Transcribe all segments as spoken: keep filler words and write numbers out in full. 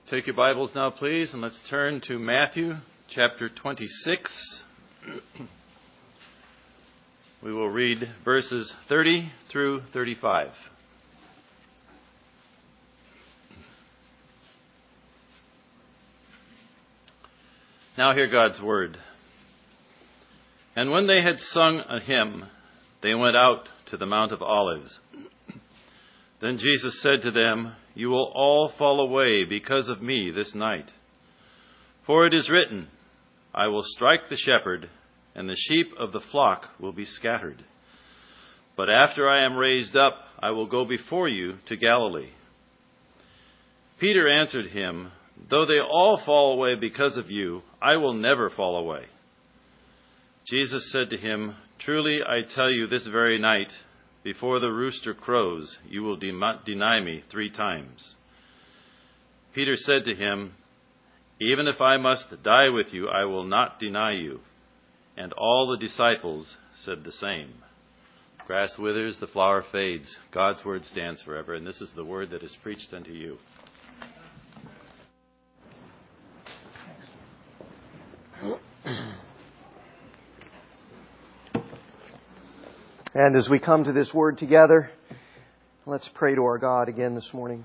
Take your Bibles now, please, and let's turn to Matthew chapter twenty-six. We will read verses thirty through thirty-five. Now hear God's word. And when they had sung a hymn, they went out to the Mount of Olives. Then Jesus said to them, "You will all fall away because of me this night. For it is written, I will strike the shepherd, and the sheep of the flock will be scattered. But after I am raised up, I will go before you to Galilee." Peter answered him, "Though they all fall away because of you, I will never fall away." Jesus said to him, "Truly I tell you, this very night, before the rooster crows, you will de- deny me three times." Peter said to him, "Even if I must die with you, I will not deny you." And all the disciples said the same. Grass withers, the flower fades. God's word stands forever, and this is the word that is preached unto you. And as we come to this word together, let's pray to our God again this morning.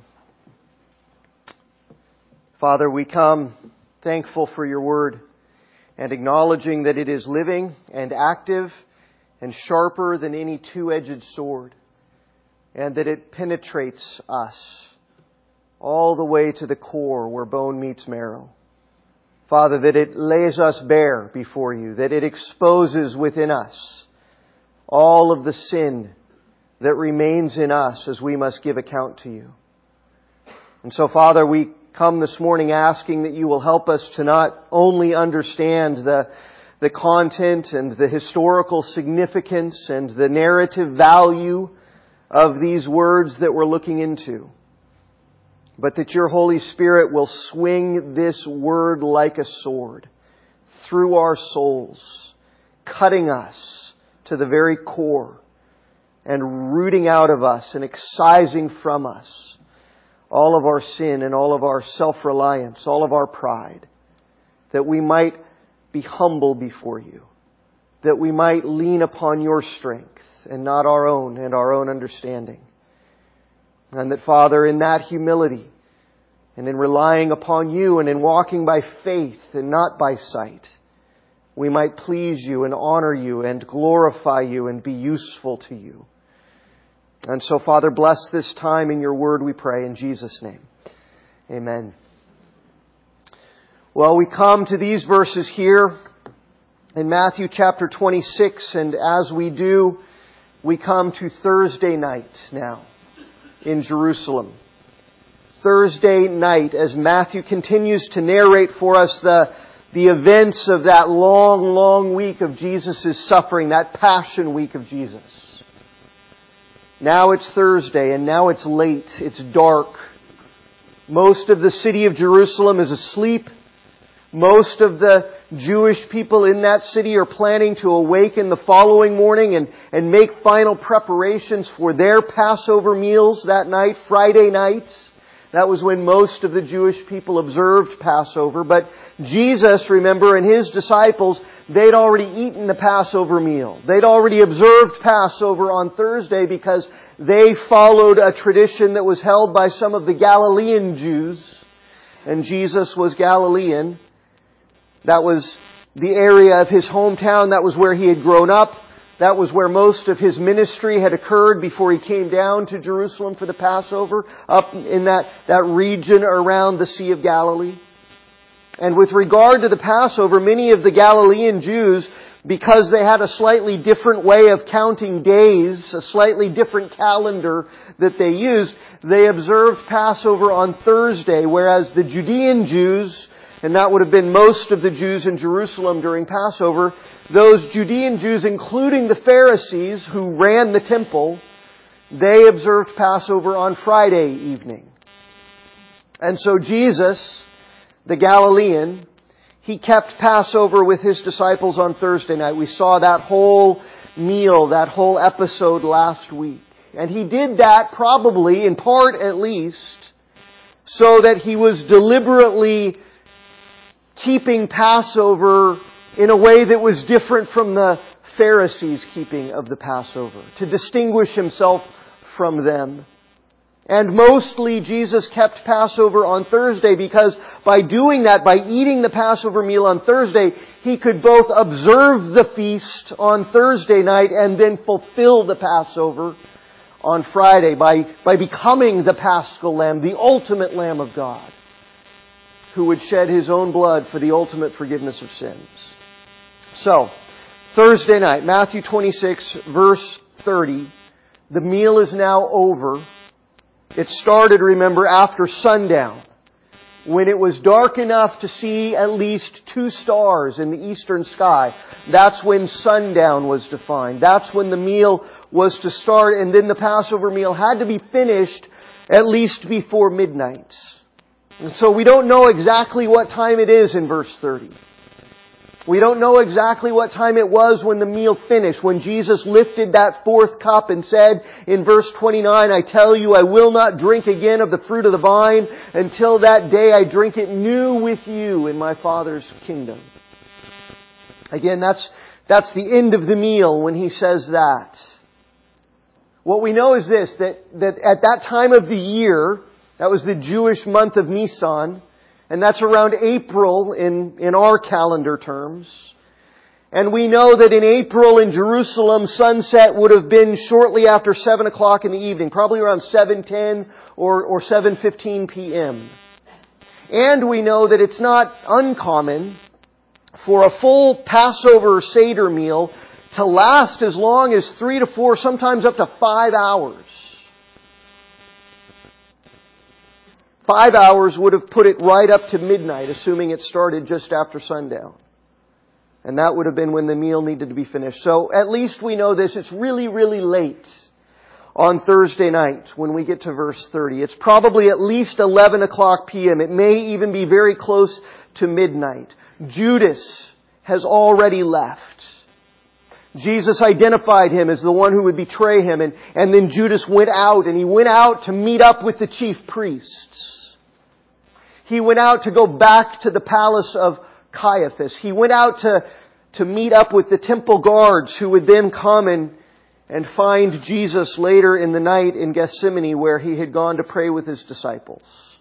Father, we come thankful for your word and acknowledging that it is living and active and sharper than any two-edged sword, and that it penetrates us all the way to the core where bone meets marrow. Father, that it lays us bare before you, that it exposes within us all of the sin that remains in us as we must give account to you. And so, Father, we come this morning asking that you will help us to not only understand the, the content and the historical significance and the narrative value of these words that we're looking into, but that your Holy Spirit will swing this word like a sword through our souls, cutting us to the very core and rooting out of us and excising from us all of our sin and all of our self-reliance, all of our pride, that we might be humble before you, that we might lean upon your strength and not our own and our own understanding. And that, Father, in that humility and in relying upon you and in walking by faith and not by sight, we might please you and honor you and glorify you and be useful to you. And so, Father, bless this time in your word, we pray, in Jesus' name. Amen. Well, we come to these verses here in Matthew chapter twenty-six, and as we do, we come to Thursday night now in Jerusalem. Thursday night, as Matthew continues to narrate for us the The events of that long, long week of Jesus' suffering, that Passion Week of Jesus. Now it's Thursday, and now it's late, it's dark. Most of the city of Jerusalem is asleep. Most of the Jewish people in that city are planning to awaken the following morning and, and make final preparations for their Passover meals that night, Friday night. That was when most of the Jewish people observed Passover. But Jesus, remember, and His disciples, they'd already eaten the Passover meal. They'd already observed Passover on Thursday because they followed a tradition that was held by some of the Galilean Jews. And Jesus was Galilean. That was the area of His hometown. That was where He had grown up. That was where most of His ministry had occurred before He came down to Jerusalem for the Passover, up in that, that region around the Sea of Galilee. And with regard to the Passover, many of the Galilean Jews, because they had a slightly different way of counting days, a slightly different calendar that they used, they observed Passover on Thursday, whereas the Judean Jews, and that would have been most of the Jews in Jerusalem during Passover, those Judean Jews, including the Pharisees who ran the temple, they observed Passover on Friday evening. And so Jesus, the Galilean, He kept Passover with His disciples on Thursday night. We saw that whole meal, that whole episode last week. And He did that probably, in part at least, so that he was deliberately keeping Passover in a way that was different from the Pharisees' keeping of the Passover, to distinguish himself from them. And mostly Jesus kept Passover on Thursday because by doing that, by eating the Passover meal on Thursday, he could both observe the feast on Thursday night and then fulfill the Passover on Friday by, by becoming the Paschal Lamb, the ultimate Lamb of God, who would shed His own blood for the ultimate forgiveness of sins. So, Thursday night, Matthew twenty-six, verse thirty, the meal is now over. It started, remember, after sundown, when it was dark enough to see at least two stars in the eastern sky. That's when sundown was defined. That's when the meal was to start, and then the Passover meal had to be finished at least before midnight. And so we don't know exactly what time it is in verse thirty. We don't know exactly what time it was when the meal finished, when Jesus lifted that fourth cup and said in verse twenty-nine, I tell you, I will not drink again of the fruit of the vine until that day I drink it new with you in my Father's kingdom. Again, that's, that's the end of the meal when He says that. What we know is this, that, that at that time of the year, that was the Jewish month of Nisan, and that's around April in, in our calendar terms. And we know that in April in Jerusalem, sunset would have been shortly after seven o'clock in the evening, probably around seven ten or, or seven fifteen p.m. And we know that it's not uncommon for a full Passover Seder meal to last as long as three to four, sometimes up to five hours. Five hours would have put it right up to midnight, assuming it started just after sundown. And that would have been when the meal needed to be finished. So at least we know this. It's really, really late on Thursday night when we get to verse thirty. It's probably at least eleven o'clock p.m. It may even be very close to midnight. Judas has already left. Jesus identified him as the one who would betray him, and, and then Judas went out, and he went out to meet up with the chief priests. He went out to go back to the palace of Caiaphas. He went out to, to meet up with the temple guards who would then come and, and find Jesus later in the night in Gethsemane where he had gone to pray with his disciples.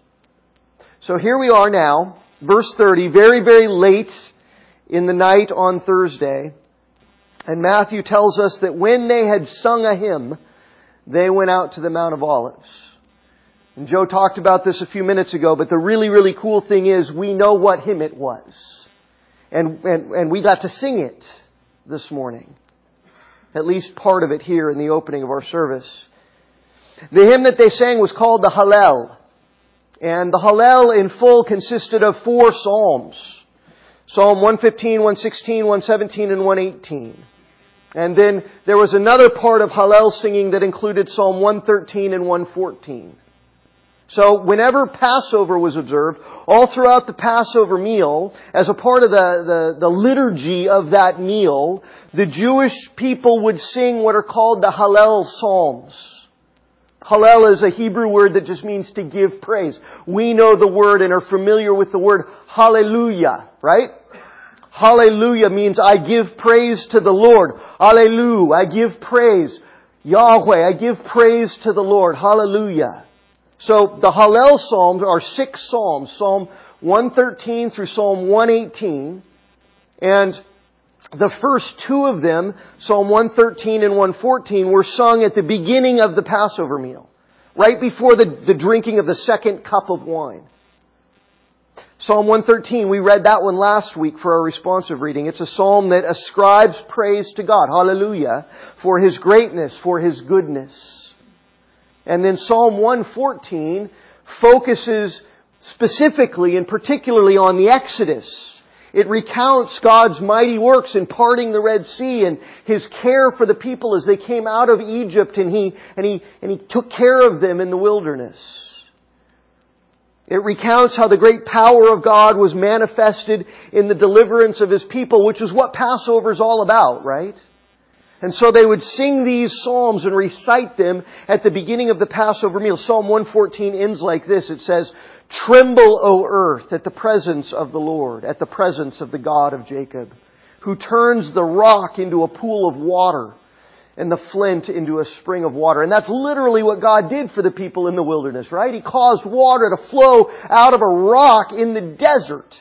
So here we are now, verse thirty, very, very late in the night on Thursday. And Matthew tells us that when they had sung a hymn, they went out to the Mount of Olives. And Joe talked about this a few minutes ago, but the really, really cool thing is we know what hymn it was. And, and, and we got to sing it this morning. At least part of it here in the opening of our service. The hymn that they sang was called the Hallel. And the Hallel in full consisted of four psalms. Psalm one fifteen, one sixteen, one seventeen, and one eighteen. And then there was another part of Hallel singing that included Psalm one thirteen and one fourteen. So whenever Passover was observed, all throughout the Passover meal, as a part of the, the, the liturgy of that meal, the Jewish people would sing what are called the Hallel Psalms. Hallel is a Hebrew word that just means to give praise. We know the word and are familiar with the word hallelujah, right? Hallelujah means I give praise to the Lord. Hallelujah, I give praise. Yahweh, I give praise to the Lord. Hallelujah. So the Hallel Psalms are six Psalms. Psalm one thirteen through Psalm one eighteen. And the first two of them, Psalm one thirteen and one fourteen, were sung at the beginning of the Passover meal. Right before the, the drinking of the second cup of wine. Psalm one thirteen, we read that one last week for our responsive reading. It's a psalm that ascribes praise to God. Hallelujah. For His greatness, for His goodness. And then Psalm one fourteen focuses specifically and particularly on the Exodus. It recounts God's mighty works in parting the Red Sea and His care for the people as they came out of Egypt, and He, and He, and He took care of them in the wilderness. It recounts how the great power of God was manifested in the deliverance of His people, which is what Passover is all about, right? And so they would sing these psalms and recite them at the beginning of the Passover meal. Psalm one fourteen ends like this. It says, Tremble, O earth, at the presence of the Lord, at the presence of the God of Jacob, who turns the rock into a pool of water and the flint into a spring of water. And that's literally what God did for the people in the wilderness, right? He caused water to flow out of a rock in the desert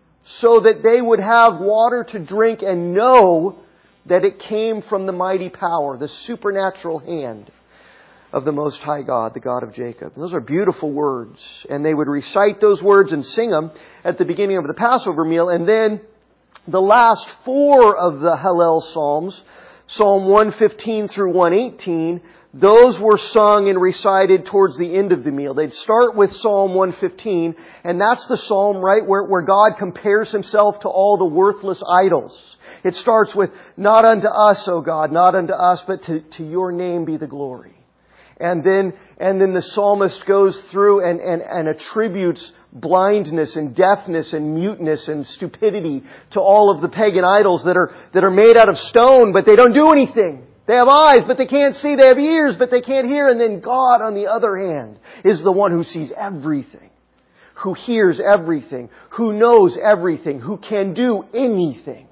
so that they would have water to drink and know that it came from the mighty power, the supernatural hand of the Most High God, the God of Jacob. Those are beautiful words. And they would recite those words and sing them at the beginning of the Passover meal. And then the last four of the Hallel Psalms, Psalm one fifteen through one eighteen, those were sung and recited towards the end of the meal. They'd start with Psalm one fifteen, and that's the psalm, right, where, where God compares Himself to all the worthless idols. It starts with, not unto us, O God, not unto us, but to, to Your name be the glory. And then, and then the psalmist goes through and, and, and attributes blindness and deafness and muteness and stupidity to all of the pagan idols that are, that are made out of stone, but they don't do anything. They have eyes, but they can't see. They have ears, but they can't hear. And then God, on the other hand, is the one who sees everything, who hears everything, who knows everything, who can do anything.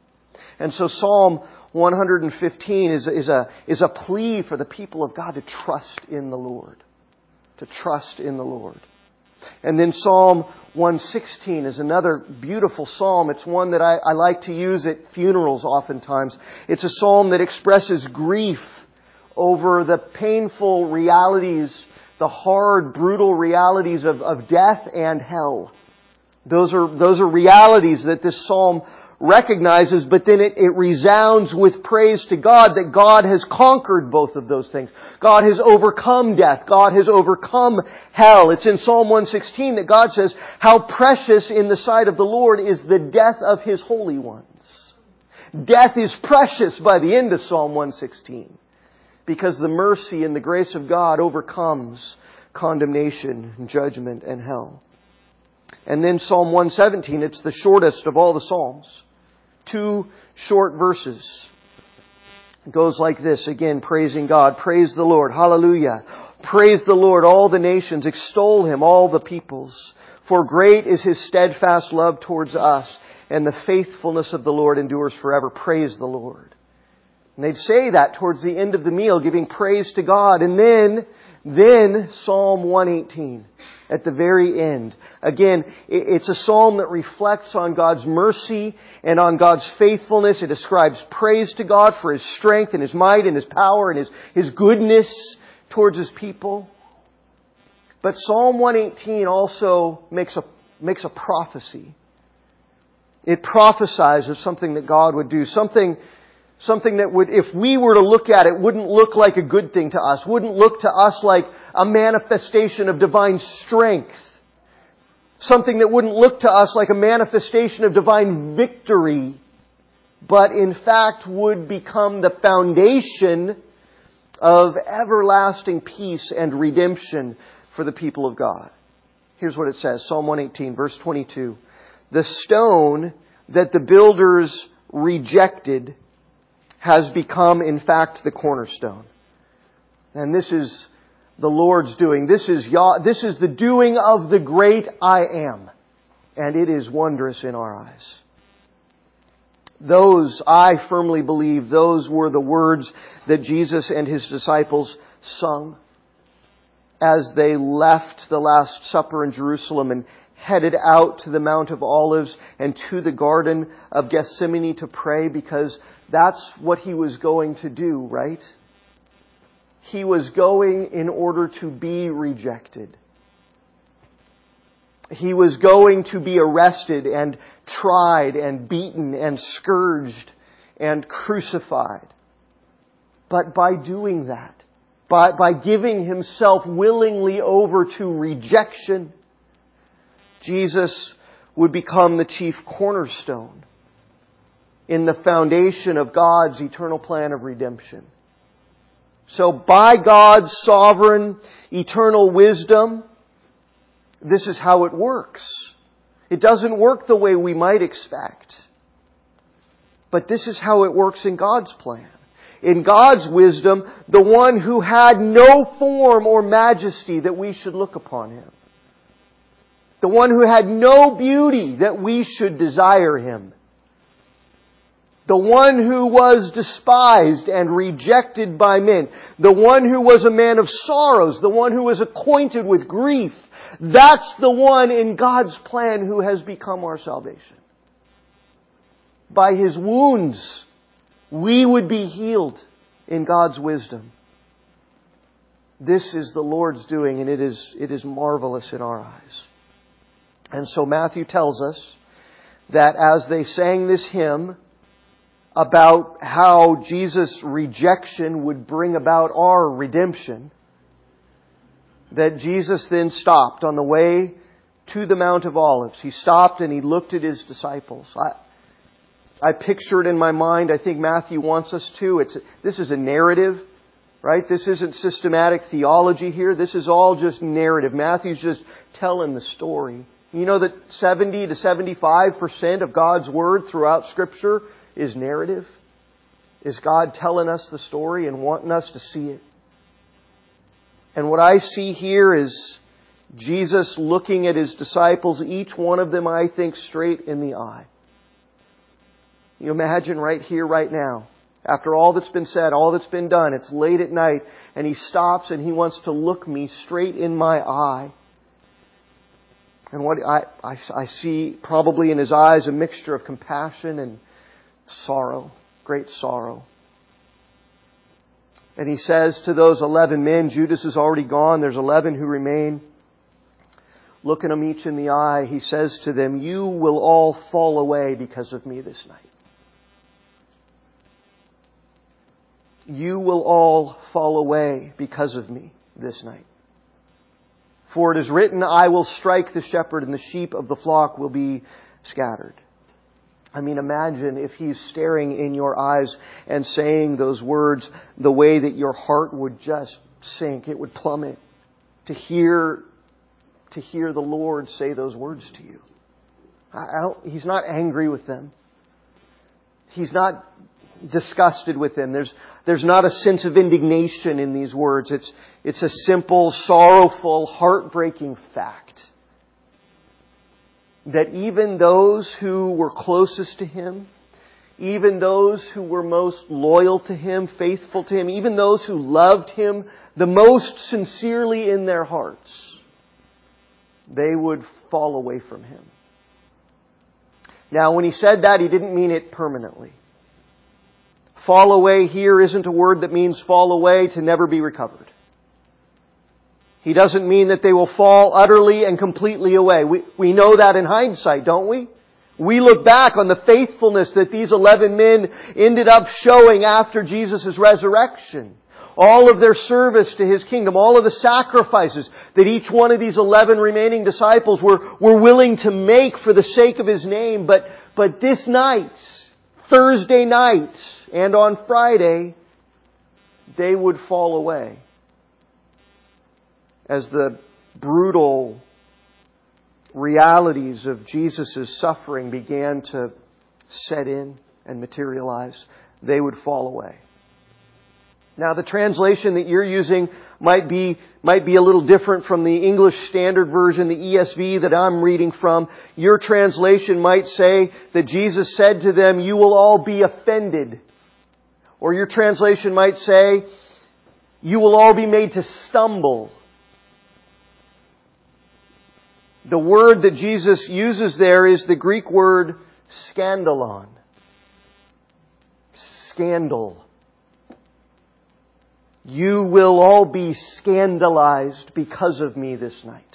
And so Psalm one fifteen is, is, a, is a plea for the people of God to trust in the Lord. To trust in the Lord. And then Psalm one sixteen is another beautiful psalm. It's one that I, I like to use at funerals oftentimes. It's a psalm that expresses grief over the painful realities, the hard, brutal realities of, of death and hell. Those are, those are realities that this psalm recognizes, but then it, it resounds with praise to God that God has conquered both of those things. God has overcome death. God has overcome hell. It's in Psalm one sixteen that God says, how precious in the sight of the Lord is the death of His holy ones. Death is precious by the end of Psalm one sixteen because the mercy and the grace of God overcomes condemnation and judgment and hell. And then Psalm one seventeen, it's the shortest of all the Psalms. Two short verses. It goes like this, again, praising God. Praise the Lord. Hallelujah. Praise the Lord, all the nations. Extol Him, all the peoples. For great is His steadfast love towards us, and the faithfulness of the Lord endures forever. Praise the Lord. And they'd say that towards the end of the meal, giving praise to God. And then, then Psalm one eighteen. At the very end. Again, it's a psalm that reflects on God's mercy and on God's faithfulness. It ascribes praise to God for His strength and His might and His power and His, His goodness towards His people. But Psalm one eighteen also makes a, makes a prophecy. It prophesies of something that God would do. Something Something that would, if we were to look at it, wouldn't look like a good thing to us. Wouldn't look to us like a manifestation of divine strength. Something that wouldn't look to us like a manifestation of divine victory. But in fact would become the foundation of everlasting peace and redemption for the people of God. Here's what it says. Psalm one eighteen, verse twenty-two. The stone that the builders rejected has become, in fact, the cornerstone. And this is the Lord's doing. This is Yah, this is the doing of the great I Am. And it is wondrous in our eyes. Those, I firmly believe, those were the words that Jesus and His disciples sung as they left the Last Supper in Jerusalem and headed out to the Mount of Olives and to the Garden of Gethsemane to pray, because that's what He was going to do, right? He was going in order to be rejected. He was going to be arrested and tried and beaten and scourged and crucified. But by doing that, by, by giving Himself willingly over to rejection, Jesus would become the chief cornerstone in the foundation of God's eternal plan of redemption. So by God's sovereign, eternal wisdom, this is how it works. It doesn't work the way we might expect. But this is how it works in God's plan. In God's wisdom, the one who had no form or majesty that we should look upon Him. The one who had no beauty that we should desire Him. The one who was despised and rejected by men. The one who was a man of sorrows. The one who was acquainted with grief. That's the one in God's plan who has become our salvation. By His wounds, we would be healed in God's wisdom. This is the Lord's doing, and it is, it is marvelous in our eyes. And so Matthew tells us that as they sang this hymn about how Jesus' rejection would bring about our redemption, that Jesus then stopped on the way to the Mount of Olives. He stopped and He looked at His disciples. I, I picture it in my mind. I think Matthew wants us to. It's, this is a narrative, right? This isn't systematic theology here. This is all just narrative. Matthew's just telling the story. You know that seventy to seventy-five percent of God's Word throughout Scripture is narrative? Is God telling us the story and wanting us to see it? And what I see here is Jesus looking at His disciples, each one of them, I think, straight in the eye. You imagine right here, right now, after all that's been said, all that's been done, it's late at night, and He stops and He wants to look me straight in my eye. And what I, I, I see probably in His eyes a mixture of compassion and sorrow, great sorrow. And He says to those eleven men, Judas is already gone, there's eleven who remain. Looking them each in the eye, He says to them, you will all fall away because of me this night. You will all fall away because of me this night. For it is written, I will strike the shepherd and the sheep of the flock will be scattered. I mean, imagine if He's staring in your eyes and saying those words, the way that your heart would just sink. It would plummet to hear, to hear the Lord say those words to you. I don't, He's not angry with them. He's not disgusted with them. There's, there's not a sense of indignation in these words. It's, it's a simple, sorrowful, heartbreaking fact that even those who were closest to Him, even those who were most loyal to Him, faithful to Him, even those who loved Him the most sincerely in their hearts, they would fall away from Him. Now, when He said that, He didn't mean it permanently. Fall away here isn't a word that means fall away to never be recovered. He doesn't mean that they will fall utterly and completely away. We, we know that in hindsight, don't we? We look back on the faithfulness that these eleven men ended up showing after Jesus' resurrection. All of their service to His kingdom, all of the sacrifices that each one of these eleven remaining disciples were, were willing to make for the sake of His name. But, but this night, Thursday night, and on Friday, they would fall away as the brutal realities of Jesus' suffering began to set in and materialize. They would fall away. Now, the translation that you're using might be, might be a little different from the English Standard Version, the E S V that I'm reading from. Your translation might say that Jesus said to them, you will all be offended. Or your translation might say, you will all be made to stumble. The word that Jesus uses there is the Greek word scandalon. Scandal. You will all be scandalized because of me this night.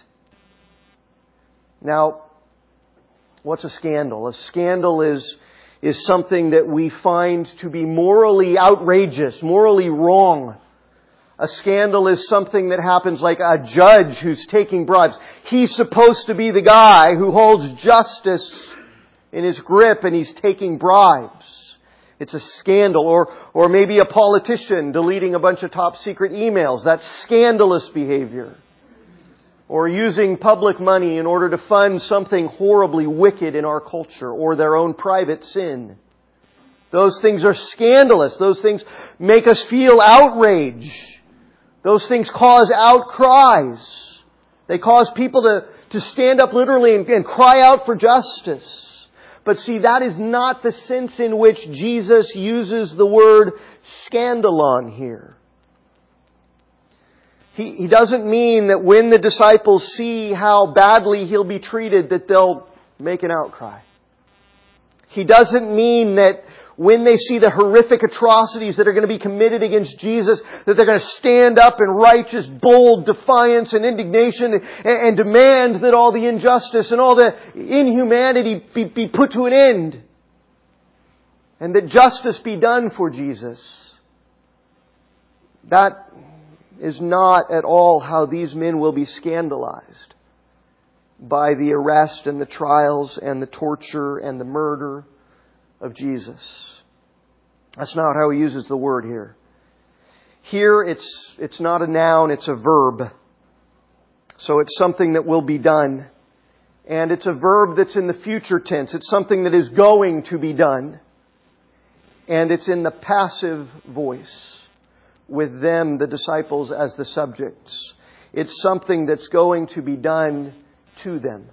Now, what's a scandal? A scandal is, is something that we find to be morally outrageous, morally wrong. A scandal is something that happens like a judge who's taking bribes. He's supposed to be the guy who holds justice in his grip and he's taking bribes. It's a scandal. Or, or maybe a politician deleting a bunch of top secret emails. That's scandalous behavior. Or using public money in order to fund something horribly wicked in our culture or their own private sin. Those things are scandalous. Those things make us feel outrage. Those things cause outcries. They cause people to, to stand up literally and, and cry out for justice. But see, that is not the sense in which Jesus uses the word scandalon here. He, he doesn't mean that when the disciples see how badly He'll be treated, that they'll make an outcry. He doesn't mean that when they see the horrific atrocities that are going to be committed against Jesus, that they're going to stand up in righteous, bold defiance and indignation and, and demand that all the injustice and all the inhumanity be, be put to an end. And that justice be done for Jesus. That is not at all how these men will be scandalized by the arrest and the trials and the torture and the murder of Jesus. That's not how He uses the word here. Here it's, it's not a noun, it's a verb. So it's something that will be done. And it's a verb that's in the future tense. It's something that is going to be done. And it's in the passive voice, with them, the disciples, as the subjects. It's something that's going to be done to them.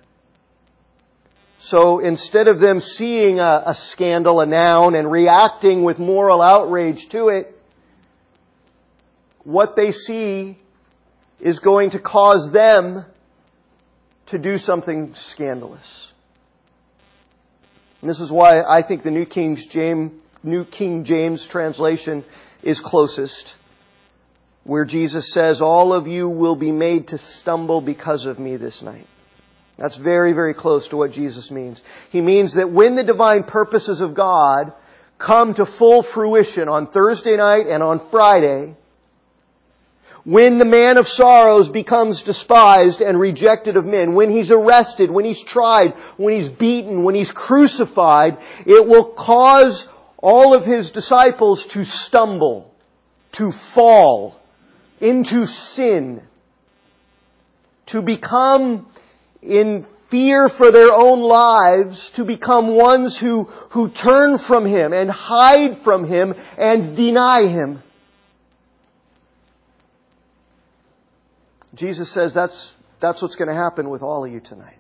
So instead of them seeing a, a scandal, a noun, and reacting with moral outrage to it, what they see is going to cause them to do something scandalous. And this is why I think the New King James, New King James translation is closest, where Jesus says, "All of you will be made to stumble because of me this night." That's very, very close to what Jesus means. He means that when the divine purposes of God come to full fruition on Thursday night and on Friday, when the man of sorrows becomes despised and rejected of men, when He's arrested, when He's tried, when He's beaten, when He's crucified, it will cause all of His disciples to stumble, to fall into sin, to become in fear for their own lives, to become ones who, who turn from Him and hide from Him and deny Him. Jesus says that's, that's what's going to happen with all of you tonight.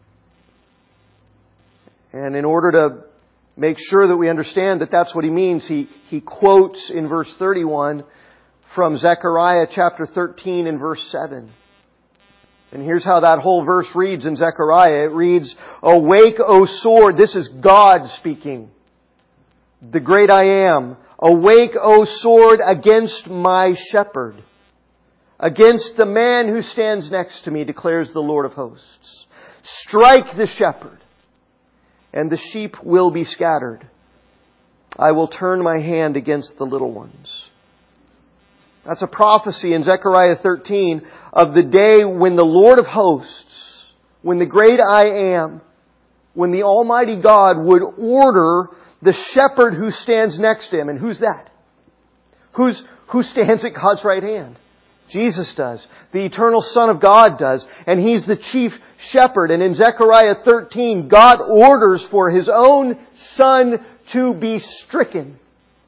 And in order to make sure that we understand that that's what He means, He, he quotes in verse thirty-one from Zechariah chapter thirteen and verse seven. And here's how that whole verse reads in Zechariah. It reads, "Awake, O sword." This is God speaking. The great I am. "Awake, O sword, against my shepherd. Against the man who stands next to me, declares the Lord of hosts. Strike the shepherd, and the sheep will be scattered. I will turn my hand against the little ones." That's a prophecy in Zechariah thirteen of the day when the Lord of hosts, when the great I am, when the Almighty God would order the shepherd who stands next to Him. And who's that? Who's, who stands at God's right hand? Jesus does. The eternal Son of God does. And He's the chief shepherd. And in Zechariah thirteen, God orders for His own Son to be stricken.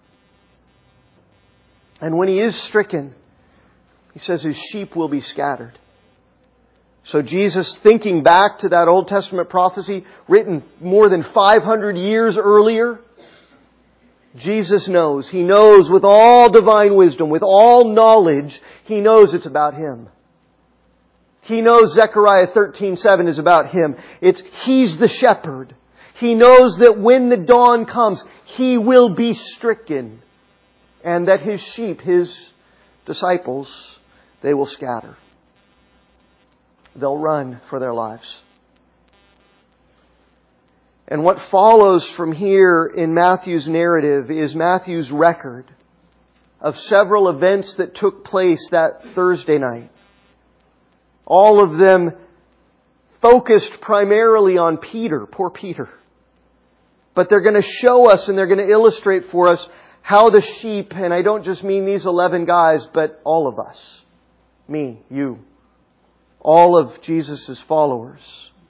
And when He is stricken, He says His sheep will be scattered. So Jesus, thinking back to that Old Testament prophecy written more than five hundred years earlier, Jesus knows. He knows with all divine wisdom, with all knowledge, He knows it's about Him. He knows Zechariah thirteen seven is about Him. It's He's the shepherd. He knows that when the dawn comes, He will be stricken. And that His sheep, His disciples, they will scatter. They'll run for their lives. And what follows from here in Matthew's narrative is Matthew's record of several events that took place that Thursday night. All of them focused primarily on Peter, poor Peter. But they're going to show us and they're going to illustrate for us how the sheep, and I don't just mean these eleven guys, but all of us. Me, you. All of Jesus' followers.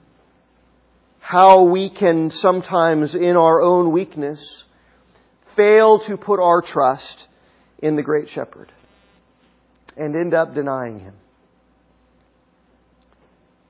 How we can sometimes, in our own weakness, fail to put our trust in the great shepherd and end up denying Him.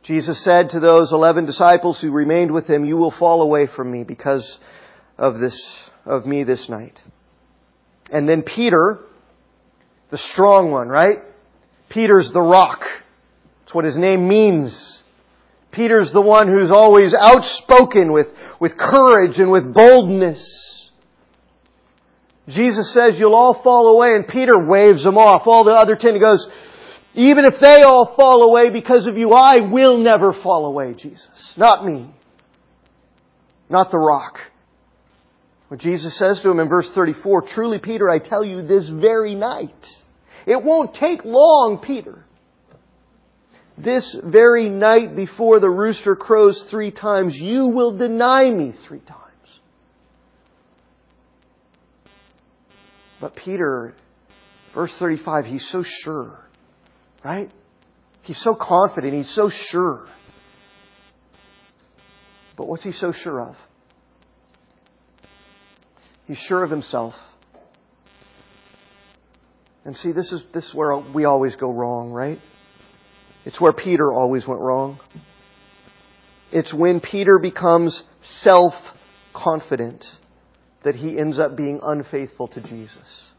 Jesus said to those eleven disciples who remained with Him, "You will fall away from me because of this, of me this night." And then Peter, the strong one, right? Peter's the rock. That's what his name means. Peter's the one who's always outspoken with, with courage and with boldness. Jesus says, "You'll all fall away," and Peter waves them off. All the other ten, he goes, "Even if they all fall away because of you, I will never fall away, Jesus. Not me. Not the rock." What Jesus says to him in verse thirty-four, "Truly, Peter, I tell you this very night." It won't take long, Peter. "This very night before the rooster crows three times, you will deny me three times." But Peter, verse thirty-five, he's so sure. Right? He's so confident. He's so sure. But what's he so sure of? He's sure of himself. And see, this is, this is where we always go wrong, right? It's where Peter always went wrong. It's when Peter becomes self-confident that he ends up being unfaithful to Jesus.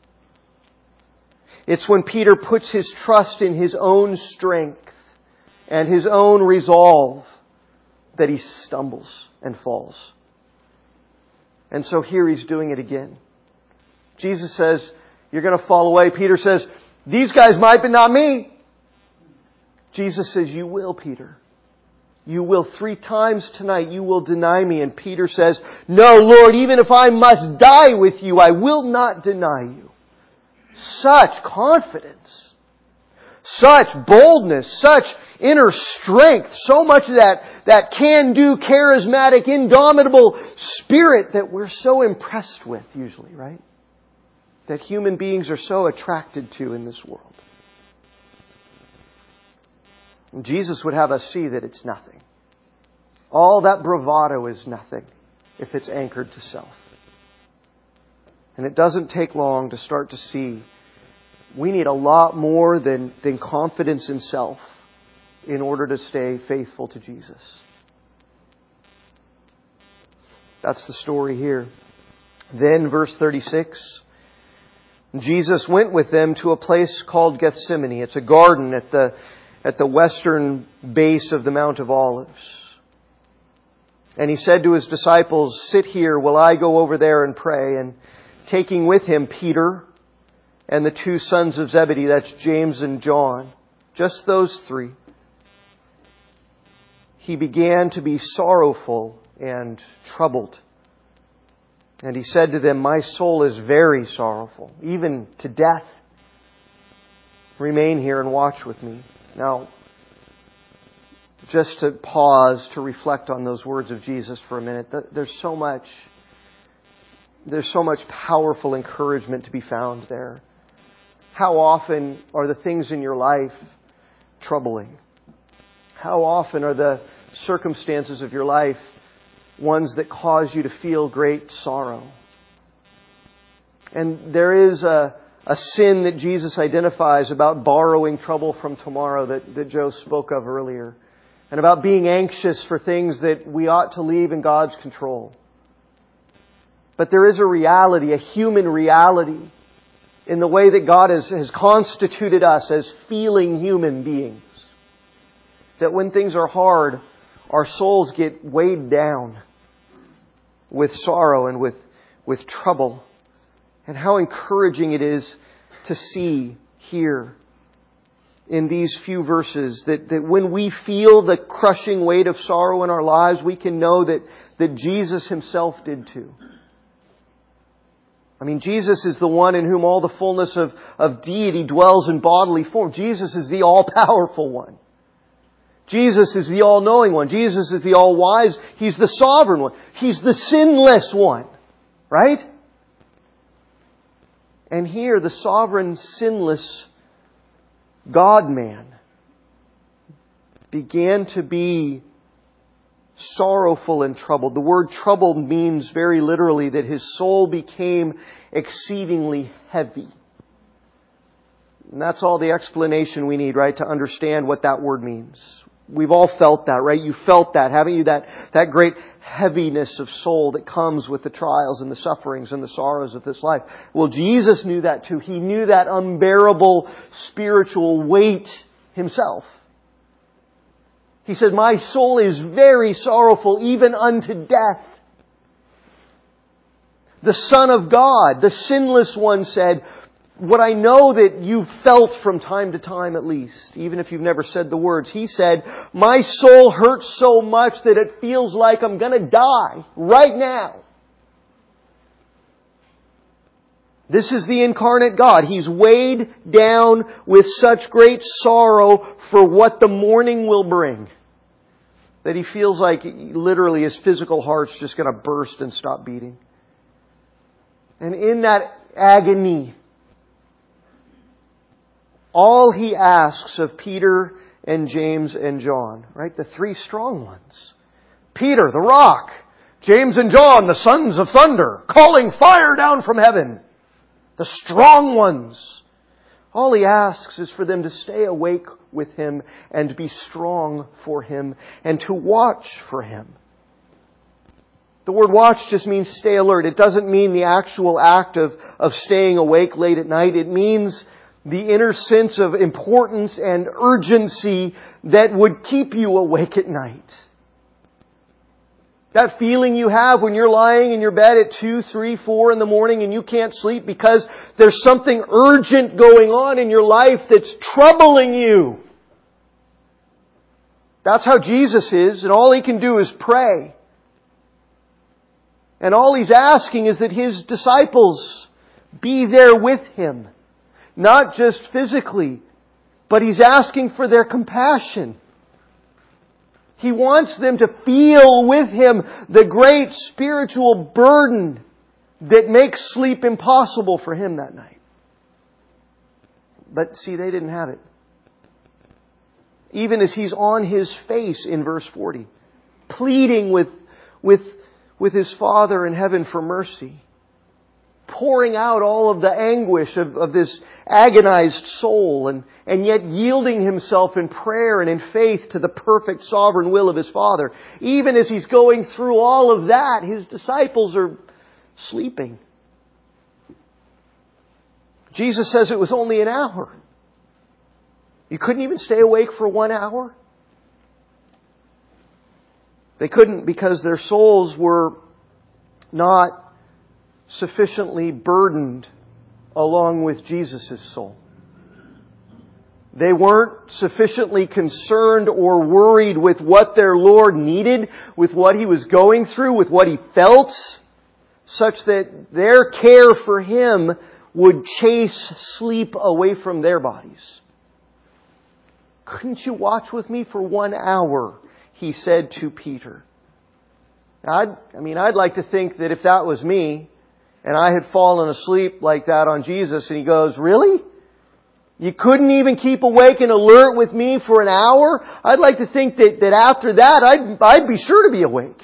It's when Peter puts his trust in his own strength and his own resolve that he stumbles and falls. And so here he's doing it again. Jesus says, "You're going to fall away." Peter says, "These guys might, but not me." Jesus says, "You will, Peter. You will. Three times tonight you will deny me." And Peter says, "No, Lord, even if I must die with you, I will not deny you." Such confidence, such boldness, such inner strength, so much of that, that can-do, charismatic, indomitable spirit that we're so impressed with usually, right? That human beings are so attracted to in this world. And Jesus would have us see that it's nothing. All that bravado is nothing if it's anchored to self. And it doesn't take long to start to see we need a lot more than, than confidence in self in order to stay faithful to Jesus. That's the story here. Then, verse thirty-six, Jesus went with them to a place called Gethsemane. It's a garden at the, at the western base of the Mount of Olives. And He said to His disciples, "Sit here while I go over there and pray." And taking with Him Peter and the two sons of Zebedee, that's James and John, just those three, He began to be sorrowful and troubled. And He said to them, "My soul is very sorrowful, even to death. Remain here and watch with me." Now, just to pause to reflect on those words of Jesus for a minute, there's so much, there's so much powerful encouragement to be found there. How often are the things in your life troubling? How often are the circumstances of your life ones that cause you to feel great sorrow? And there is a, a sin that Jesus identifies about borrowing trouble from tomorrow that, that Joe spoke of earlier. And about being anxious for things that we ought to leave in God's control. But there is a reality, a human reality, in the way that God has, has constituted us as feeling human beings. That when things are hard, our souls get weighed down with sorrow and with, with trouble. And how encouraging it is to see here in these few verses that, that when we feel the crushing weight of sorrow in our lives, we can know that, that Jesus Himself did too. I mean, Jesus is the one in whom all the fullness of, of deity dwells in bodily form. Jesus is the all-powerful one. Jesus is the all-knowing one. Jesus is the all-wise. He's the sovereign one. He's the sinless one. Right? And here, the sovereign, sinless God-man began to be sorrowful and troubled. The word troubled means very literally that His soul became exceedingly heavy. And that's all the explanation we need, right, to understand what that word means. we've all felt that, right? You felt that, haven't you? That, that great heaviness of soul that comes with the trials and the sufferings and the sorrows of this life. Well, Jesus knew that too. He knew that unbearable spiritual weight Himself. He said, my soul is very sorrowful, even unto death. The Son of God, the sinless one, said, what I know that you've felt from time to time at least, even if you've never said the words. He said, my soul hurts so much that it feels like I'm going to die right now. This is the incarnate God. He's weighed down with such great sorrow for what the morning will bring, that He feels like literally His physical heart's just going to burst and stop beating. And in that agony, all He asks of Peter and James and John, right? The three strong ones. Peter, the rock. James and John, the sons of thunder, calling fire down from heaven. The strong ones. All He asks is for them to stay awake with Him and be strong for Him and to watch for Him. The word watch just means stay alert. It doesn't mean the actual act of, of staying awake late at night. It means the inner sense of importance and urgency that would keep you awake at night. That feeling you have when you're lying in your bed at two, three, four in the morning and you can't sleep because there's something urgent going on in your life that's troubling you. That's how Jesus is, and all He can do is pray. And all He's asking is that His disciples be there with Him. Not just physically, but He's asking for their compassion. He wants them to feel with Him the great spiritual burden that makes sleep impossible for Him that night. But see, they didn't have it. Even as He's on His face in verse forty, pleading with, with, with His Father in heaven for mercy, pouring out all of the anguish of, of this agonized soul, and, and yet yielding Himself in prayer and in faith to the perfect sovereign will of His Father. Even as He's going through all of that, His disciples are sleeping. Jesus says it was only an hour. You couldn't even stay awake for one hour? They couldn't because their souls were not sufficiently burdened along with Jesus' soul. They weren't sufficiently concerned or worried with what their Lord needed, with what He was going through, with what He felt, such that their care for Him would chase sleep away from their bodies. Couldn't you watch with me for one hour? He said to Peter. I'd, I mean, I'd like to think that if that was me, and I had fallen asleep like that on Jesus, and He goes, really? You couldn't even keep awake and alert with me for an hour? I'd like to think that, that after that, I'd, I'd be sure to be awake.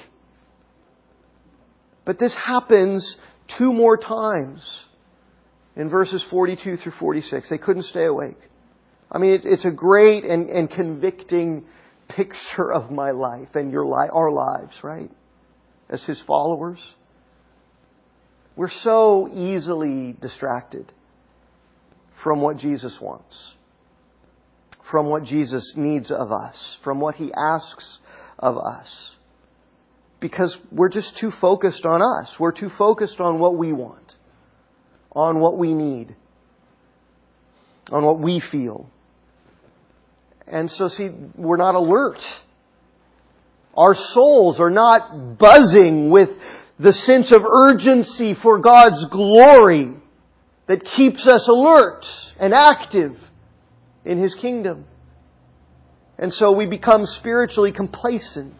But this happens two more times in verses forty-two through forty-six. They couldn't stay awake. I mean, it's, it's a great and, and convicting picture of my life and your li- our lives, right? As His followers. We're so easily distracted from what Jesus wants, from what Jesus needs of us, from what He asks of us. Because we're just too focused on us. We're too focused on what we want, on what we need, on what we feel. And so, see, we're not alert. Our souls are not buzzing with the sense of urgency for God's glory that keeps us alert and active in His kingdom. And so we become spiritually complacent.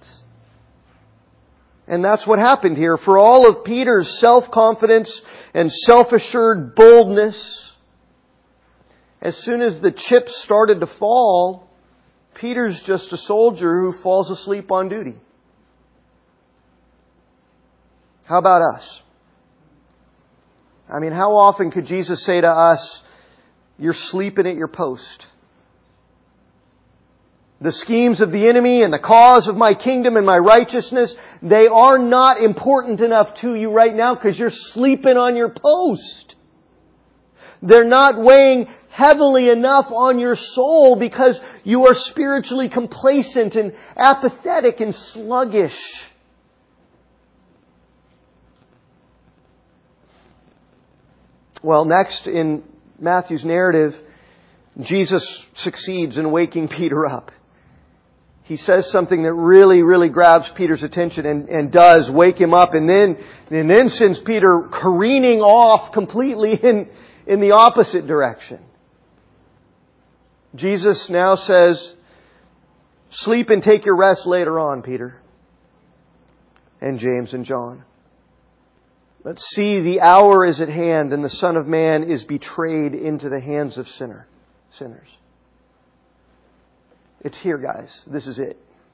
And that's what happened here. For all of Peter's self-confidence and self-assured boldness, as soon as the chips started to fall, Peter's just a soldier who falls asleep on duty. How about us? I mean, how often could Jesus say to us, you're sleeping at your post? The schemes of the enemy and the cause of my kingdom and my righteousness, they are not important enough to you right now because you're sleeping on your post. They're not weighing heavily enough on your soul because you are spiritually complacent and apathetic and sluggish. Well, next in Matthew's narrative, Jesus succeeds in waking Peter up. He says something that really, really grabs Peter's attention and, and does wake him up, and then, and then sends Peter careening off completely in, in the opposite direction. Jesus now says, "Sleep and take your rest later on, Peter." And James and John. "Let's see, the hour is at hand, and the Son of Man is betrayed into the hands of sinner, sinners." It's here, guys. This is it.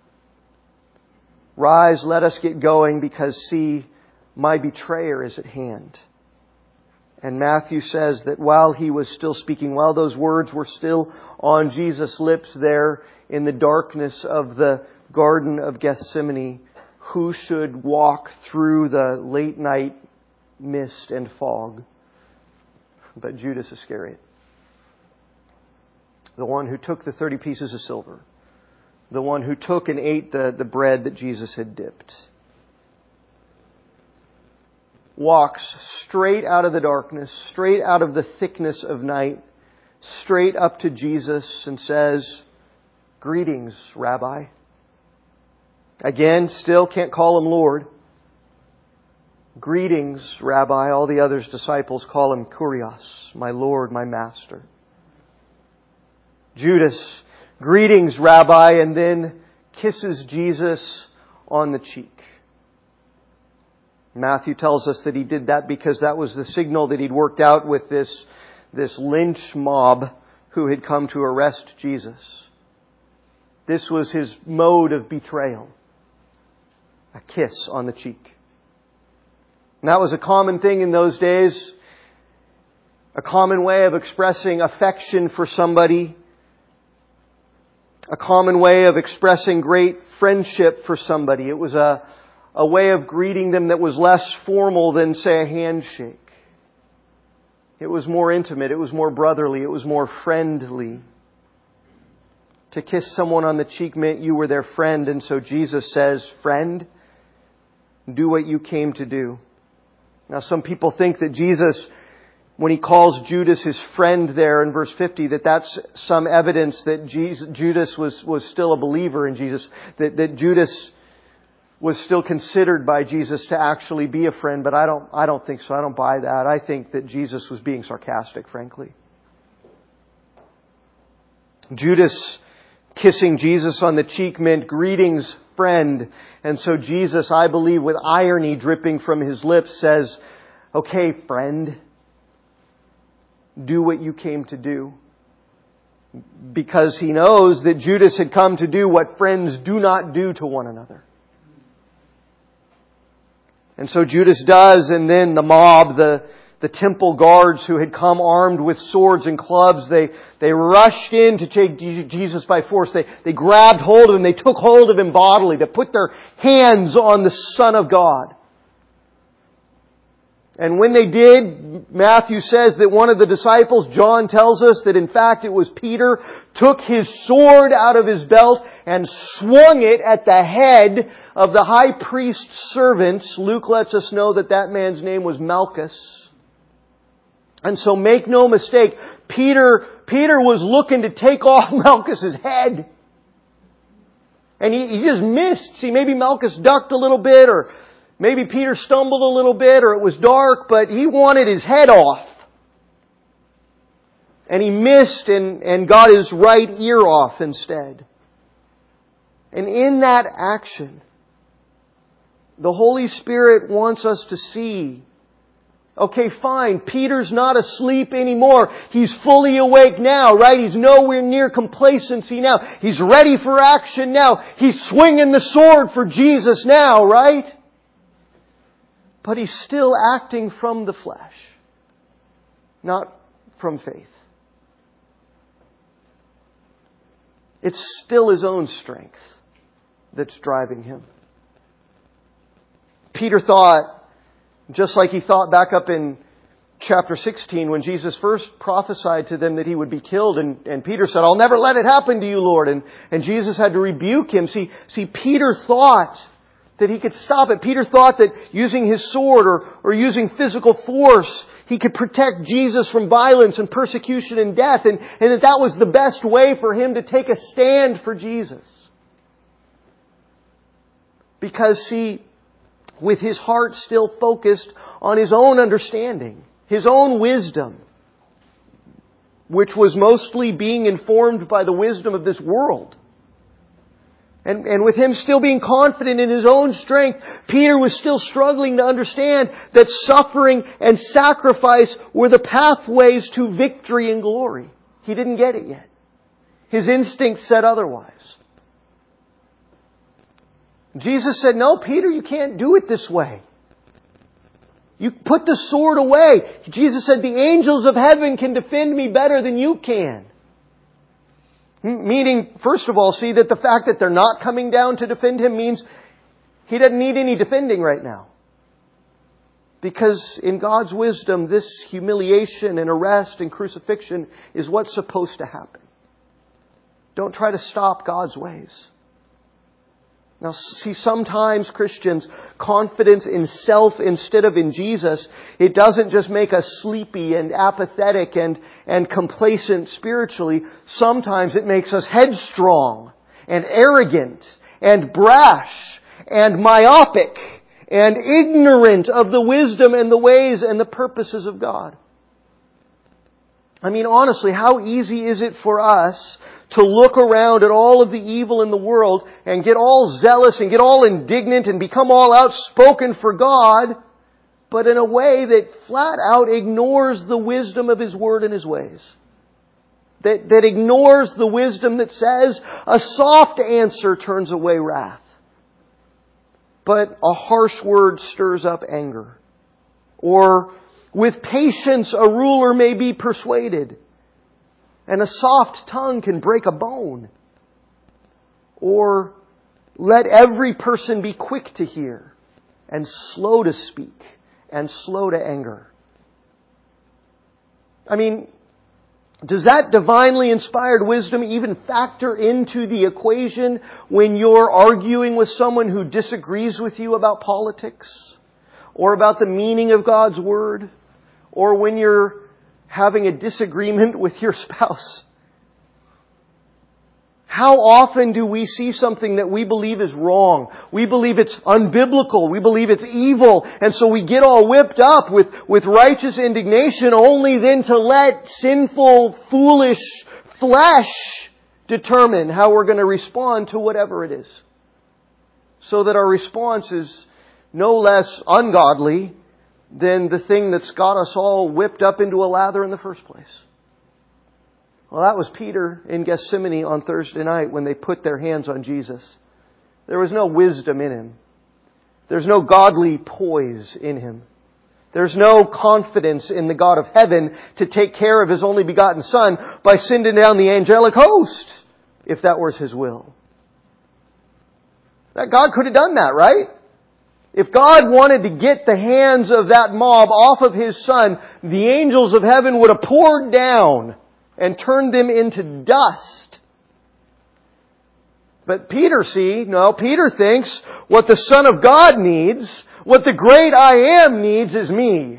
"Rise, let us get going, because see, my betrayer is at hand." And Matthew says that while he was still speaking, while those words were still on Jesus' lips there in the darkness of the Garden of Gethsemane, who should walk through the late night mist and fog but Judas Iscariot? The one who took the thirty pieces of silver. The one who took and ate the, the bread that Jesus had dipped. Walks straight out of the darkness, straight out of the thickness of night, straight up to Jesus and says, "Greetings, Rabbi." Again, still can't call him Lord. "Greetings, Rabbi." All the other disciples call him Kurios, my Lord, my Master. Judas, "Greetings, Rabbi," and then kisses Jesus on the cheek. Matthew tells us that he did that because that was the signal that he'd worked out with this, this lynch mob who had come to arrest Jesus. This was his mode of betrayal. A kiss on the cheek. And that was a common thing in those days. A common way of expressing affection for somebody. A common way of expressing great friendship for somebody. It was a, a way of greeting them that was less formal than, say, a handshake. It was more intimate. It was more brotherly. It was more friendly. To kiss someone on the cheek meant you were their friend. And so Jesus says, "Friend, do what you came to do." Now, some people think that Jesus, when He calls Judas his friend there in verse fifty, that that's some evidence that Jesus, Judas was, was still a believer in Jesus. That, that Judas was still considered by Jesus to actually be a friend. But I don't, I don't think so. I don't buy that. I think that Jesus was being sarcastic, frankly. Judas kissing Jesus on the cheek meant, "Greetings, friend." And so Jesus, I believe, with irony dripping from His lips, says, "Okay, friend, do what you came to do." Because He knows that Judas had come to do what friends do not do to one another. And so Judas does, and then the mob, the The temple guards who had come armed with swords and clubs, they, they rushed in to take Jesus by force. They, they grabbed hold of Him. They took hold of Him bodily. They put their hands on the Son of God. And when they did, Matthew says that one of the disciples, John tells us that in fact it was Peter, took his sword out of his belt and swung it at the head of the high priest's servants. Luke lets us know that that man's name was Malchus. And so make no mistake, Peter, Peter was looking to take off Malchus's head. And he, he just missed. See, maybe Malchus ducked a little bit, or maybe Peter stumbled a little bit, or it was dark, but he wanted his head off. And he missed and, and got his right ear off instead. And in that action, the Holy Spirit wants us to see, okay, fine, Peter's not asleep anymore. He's fully awake now, right? He's nowhere near complacency now. He's ready for action now. He's swinging the sword for Jesus now, right? But he's still acting from the flesh, not from faith. It's still his own strength that's driving him. Peter thought, just like he thought back up in chapter sixteen when Jesus first prophesied to them that he would be killed, and, and Peter said, I'll never let it happen to you, Lord. And, and Jesus had to rebuke him. See, see, Peter thought that he could stop it. Peter thought that using his sword or, or using physical force, he could protect Jesus from violence and persecution and death, and, and that that was the best way for him to take a stand for Jesus. Because, see, with his heart still focused on his own understanding, his own wisdom, which was mostly being informed by the wisdom of this world. And, and with him still being confident in his own strength, Peter was still struggling to understand that suffering and sacrifice were the pathways to victory and glory. He didn't get it yet. His instinct said otherwise. Jesus said, no, Peter, you can't do it this way. You put the sword away. Jesus said, the angels of heaven can defend me better than you can. Meaning, first of all, see that the fact that they're not coming down to defend him means he doesn't need any defending right now. Because in God's wisdom, this humiliation and arrest and crucifixion is what's supposed to happen. Don't try to stop God's ways. Now, see, sometimes Christians, confidence in self instead of in Jesus, it doesn't just make us sleepy and apathetic and, and complacent spiritually. Sometimes it makes us headstrong and arrogant and brash and myopic and ignorant of the wisdom and the ways and the purposes of God. I mean, honestly, how easy is it for us to look around at all of the evil in the world and get all zealous and get all indignant and become all outspoken for God, but in a way that flat out ignores the wisdom of His Word and His ways. That, that ignores the wisdom that says a soft answer turns away wrath, but a harsh word stirs up anger. Or with patience a ruler may be persuaded, and a soft tongue can break a bone. Or let every person be quick to hear and slow to speak and slow to anger. I mean, does that divinely inspired wisdom even factor into the equation when you're arguing with someone who disagrees with you about politics? Or about the meaning of God's Word? Or when you're having a disagreement with your spouse? How often do we see something that we believe is wrong? We believe it's unbiblical. We believe it's evil. And so we get all whipped up with, with righteous indignation only then to let sinful, foolish flesh determine how we're going to respond to whatever it is. So that our response is no less ungodly than the thing that's got us all whipped up into a lather in the first place. Well, that was Peter in Gethsemane on Thursday night when they put their hands on Jesus. There was no wisdom in Him. There's no godly poise in Him. There's no confidence in the God of heaven to take care of His only begotten Son by sending down the angelic host, if that was His will. That God could have done that, right? If God wanted to get the hands of that mob off of His Son, the angels of heaven would have poured down and turned them into dust. But Peter, see, no, Peter thinks what the Son of God needs, what the great I Am needs is me.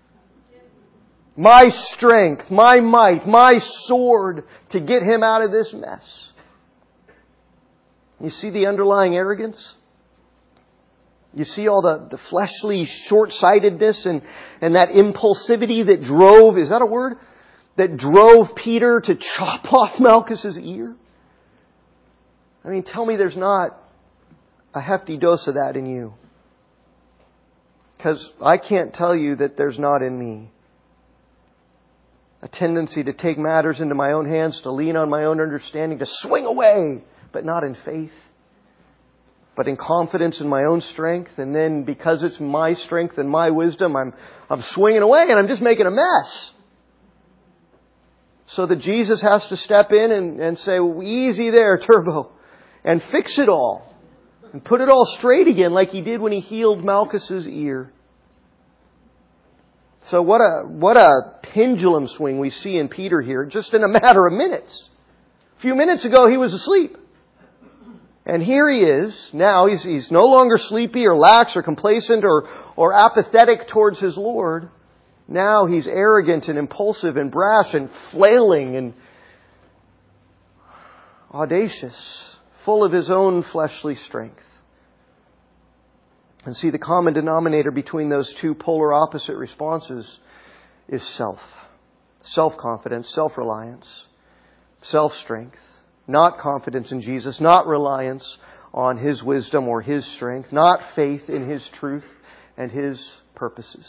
My strength, my might, my sword to get him out of this mess. You see the underlying arrogance? You see all the, the fleshly short-sightedness and, and that impulsivity that drove, is that a word? That drove Peter to chop off Malchus's ear? I mean, tell me there's not a hefty dose of that in you. Because I can't tell you that there's not in me. A tendency to take matters into my own hands, to lean on my own understanding, to swing away, but not in faith, but in confidence in my own strength. And then because it's my strength and my wisdom, I'm, I'm swinging away and I'm just making a mess. so that Jesus has to step in and, and say, easy there, Turbo, and fix it all. And put it all straight again like He did when He healed Malchus's ear. So what a, what a pendulum swing we see in Peter here, just in a matter of minutes. A few minutes ago he was asleep. And here he is. Now he's, he's no longer sleepy or lax or complacent or, or apathetic towards his Lord. Now he's arrogant and impulsive and brash and flailing and audacious, full of his own fleshly strength. And see, the common denominator between those two polar opposite responses is self. Self-confidence, self-reliance, self-strength. Not confidence in Jesus, not reliance on His wisdom or His strength, not faith in His truth and His purposes.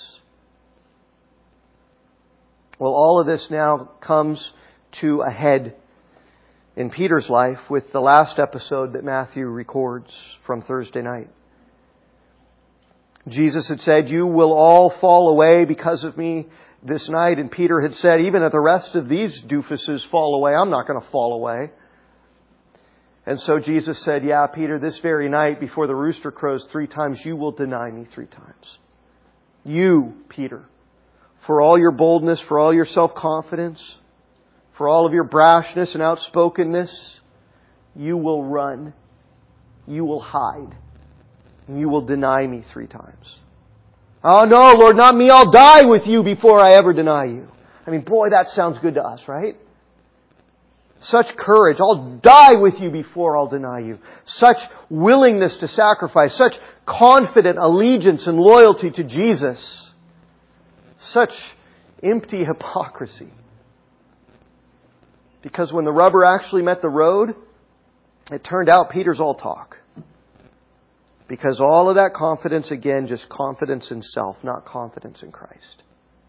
Well, all of this now comes to a head in Peter's life with the last episode that Matthew records from Thursday night. Jesus had said, you will all fall away because of me this night. And Peter had said, even if the rest of these doofuses fall away, I'm not going to fall away. And so Jesus said, yeah, Peter, this very night before the rooster crows three times, you will deny me three times. You, Peter, for all your boldness, for all your self-confidence, for all of your brashness and outspokenness, you will run. You will hide. And you will deny me three times. Oh no, Lord, not me. I'll die with you before I ever deny you. I mean, boy, that sounds good to us, right? Such courage. I'll die with you before I'll deny you. Such willingness to sacrifice. Such confident allegiance and loyalty to Jesus. Such empty hypocrisy. Because when the rubber actually met the road, it turned out Peter's all talk. Because all of that confidence, again, just confidence in self, not confidence in Christ.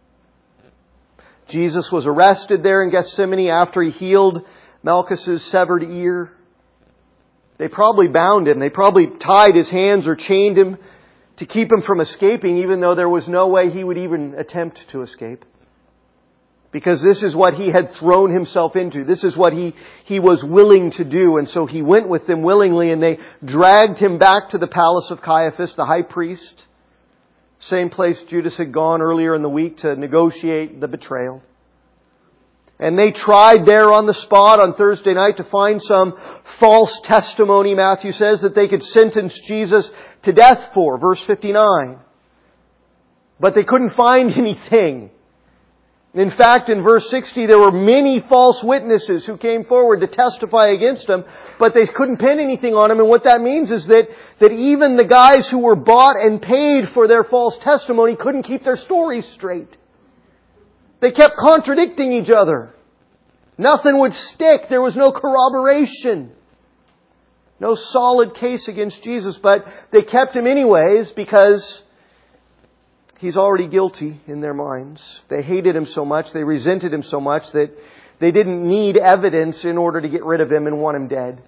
Jesus was arrested there in Gethsemane after He healed Malchus's severed ear. They probably bound Him. They probably tied His hands or chained Him to keep Him from escaping, even though there was no way He would even attempt to escape. Because this is what He had thrown Himself into. This is what He, he was willing to do. And so He went with them willingly, and they dragged Him back to the palace of Caiaphas, the high priest. Same place Judas had gone earlier in the week to negotiate the betrayal. And they tried there on the spot on Thursday night to find some false testimony, Matthew says, that they could sentence Jesus to death for. Verse fifty-nine. But they couldn't find anything. In fact, in verse sixty, there were many false witnesses who came forward to testify against Him, but they couldn't pin anything on Him. And what that means is that, that even the guys who were bought and paid for their false testimony couldn't keep their stories straight. They kept contradicting each other. Nothing would stick. There was no corroboration. No solid case against Jesus, but they kept Him anyways because He's already guilty in their minds. They hated Him so much, they resented Him so much that they didn't need evidence in order to get rid of Him and want Him dead.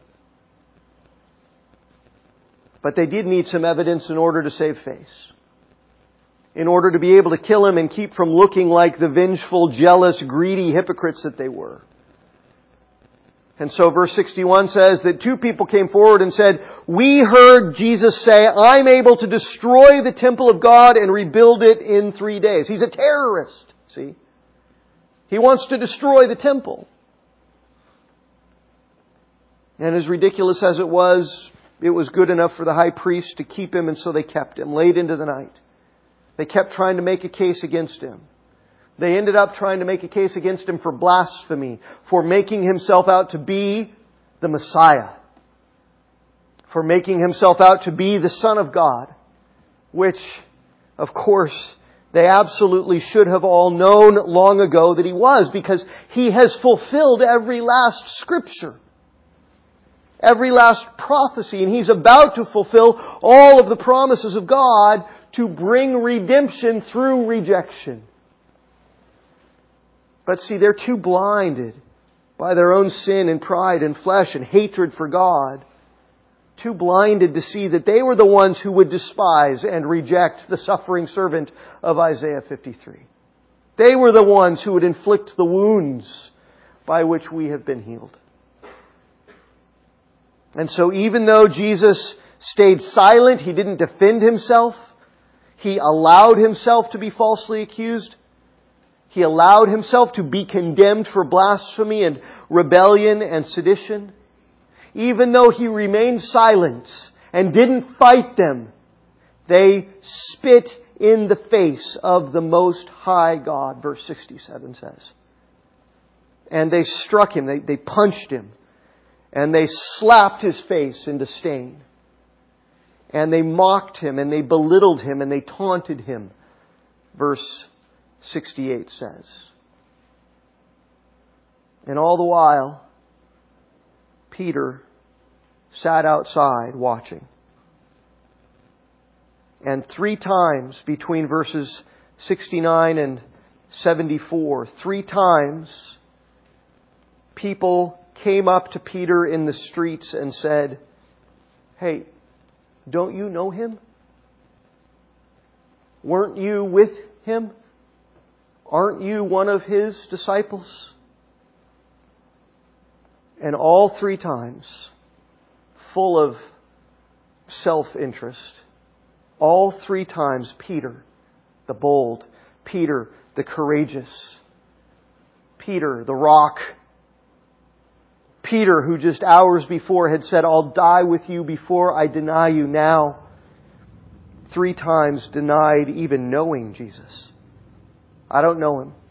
But they did need some evidence in order to save face. In order to be able to kill Him and keep from looking like the vengeful, jealous, greedy hypocrites that they were. And so verse sixty-one says that two people came forward and said, we heard Jesus say, I'm able to destroy the temple of God and rebuild it in three days. He's a terrorist, see? He wants to destroy the temple. And as ridiculous as it was, it was good enough for the high priest to keep Him, and so they kept Him late into the night. They kept trying to make a case against Him. They ended up trying to make a case against Him for blasphemy, for making Himself out to be the Messiah, for making Himself out to be the Son of God, which, of course, they absolutely should have all known long ago that He was, because He has fulfilled every last Scripture, every last prophecy, and He's about to fulfill all of the promises of God to bring redemption through rejection. But see, they're too blinded by their own sin and pride and flesh and hatred for God. Too blinded to see that they were the ones who would despise and reject the suffering servant of Isaiah fifty-three. They were the ones who would inflict the wounds by which we have been healed. And so even though Jesus stayed silent, He didn't defend Himself, He allowed Himself to be falsely accused, He allowed Himself to be condemned for blasphemy and rebellion and sedition. Even though He remained silent and didn't fight them, they spit in the face of the Most High God, verse sixty-seven says. And they struck Him, they, they punched Him, and they slapped His face into stain. And they mocked Him, and they belittled Him, and they taunted Him, verse sixty-eight says. And all the while, Peter sat outside watching. And three times between verses sixty-nine and seventy-four, three times people came up to Peter in the streets and said, "Hey, don't you know Him? Weren't you with Him? Aren't you one of His disciples?" And all three times, full of self-interest, all three times Peter, the bold, Peter, the courageous, Peter, the rock, Peter, who just hours before had said, "I'll die with you before I deny you," now three times denied even knowing Jesus. "I don't know Him."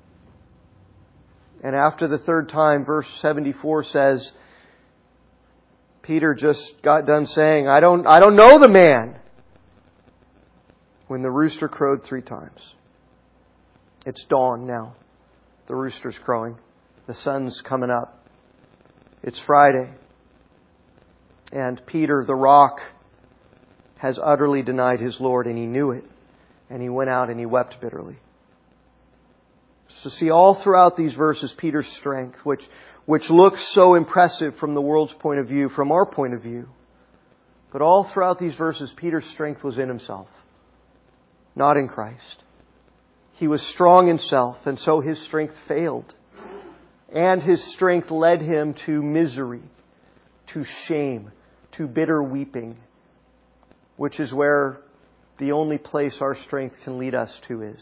And after the third time, verse seventy-four says, Peter just got done saying, I don't, I don't know the man," when the rooster crowed three times. It's dawn now. The rooster's crowing. The sun's coming up. It's Friday. And Peter, the rock, has utterly denied his Lord, and he knew it. And he went out and he wept bitterly. So see, all throughout these verses, Peter's strength, which, which looks so impressive from the world's point of view, from our point of view. But all throughout these verses, Peter's strength was in himself, not in Christ. He was strong in self, and so his strength failed. And his strength led him to misery, to shame, to bitter weeping, which is where the only place our strength can lead us to is.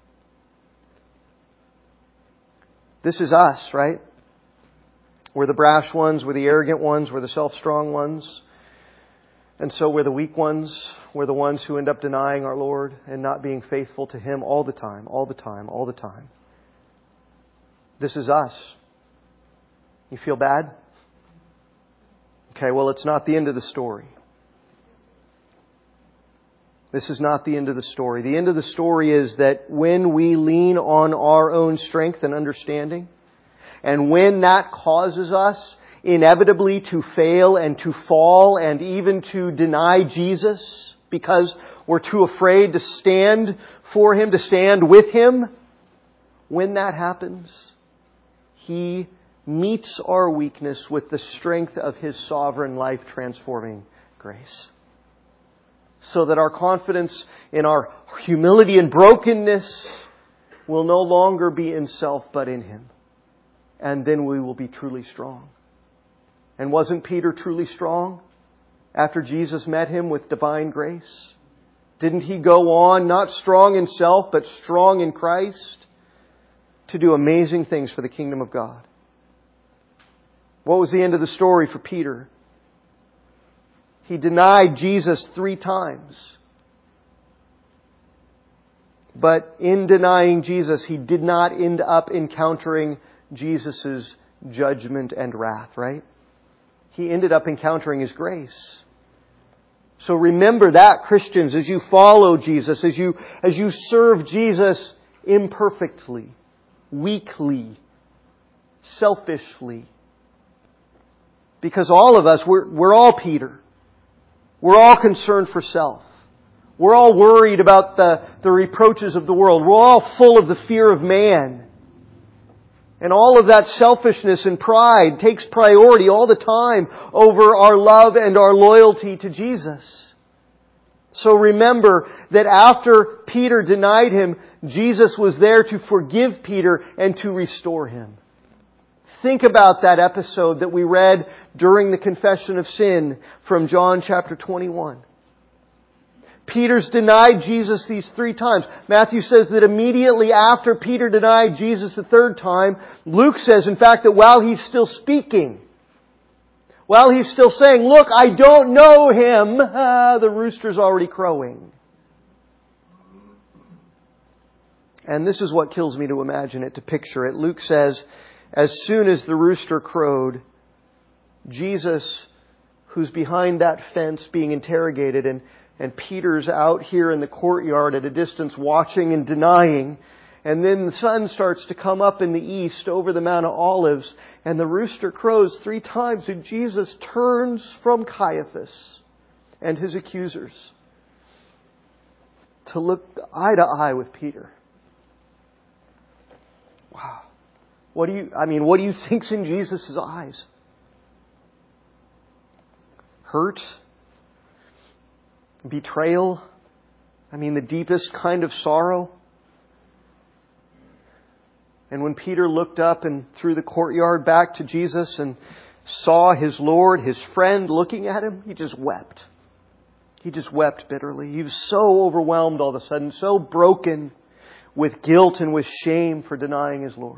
This is us, right? We're the brash ones, we're the arrogant ones, we're the self-strong ones. And so we're the weak ones. We're the ones who end up denying our Lord and not being faithful to Him all the time, all the time, all the time. This is us. You feel bad? Okay, well, it's not the end of the story. This is not the end of the story. The end of the story is that when we lean on our own strength and understanding, and when that causes us inevitably to fail and to fall and even to deny Jesus because we're too afraid to stand for Him, to stand with Him, when that happens, He meets our weakness with the strength of His sovereign life-transforming grace. So that our confidence in our humility and brokenness will no longer be in self but in Him. And then we will be truly strong. And wasn't Peter truly strong after Jesus met him with divine grace? Didn't he go on, not strong in self, but strong in Christ, to do amazing things for the kingdom of God? What was the end of the story for Peter? He denied Jesus three times. But in denying Jesus, he did not end up encountering Jesus' judgment and wrath, right? He ended up encountering His grace. So remember that, Christians, as you follow Jesus, as you, as you serve Jesus imperfectly, weakly, selfishly. Because all of us, we're, we're all Peter. We're all concerned for self. We're all worried about the, the reproaches of the world. We're all full of the fear of man. And all of that selfishness and pride takes priority all the time over our love and our loyalty to Jesus. So remember that after Peter denied Him, Jesus was there to forgive Peter and to restore him. Think about that episode that we read during the confession of sin from John chapter twenty-one. Peter's denied Jesus these three times. Matthew says that immediately after Peter denied Jesus the third time, Luke says, in fact, that while he's still speaking, while he's still saying, look, I don't know him, ah, the rooster's already crowing. And this is what kills me to imagine it, to picture it. Luke says, as soon as the rooster crowed, Jesus, who's behind that fence being interrogated, and, and Peter's out here in the courtyard at a distance watching and denying, and then the sun starts to come up in the east over the Mount of Olives, and the rooster crows three times, and Jesus turns from Caiaphas and his accusers to look eye to eye with Peter. Wow. What do you, I mean, what do you think's in Jesus' eyes? Hurt? Betrayal? I mean, the deepest kind of sorrow? And when Peter looked up and through the courtyard back to Jesus and saw his Lord, his friend, looking at him, he just wept. He just wept bitterly. He was so overwhelmed all of a sudden, so broken with guilt and with shame for denying his Lord.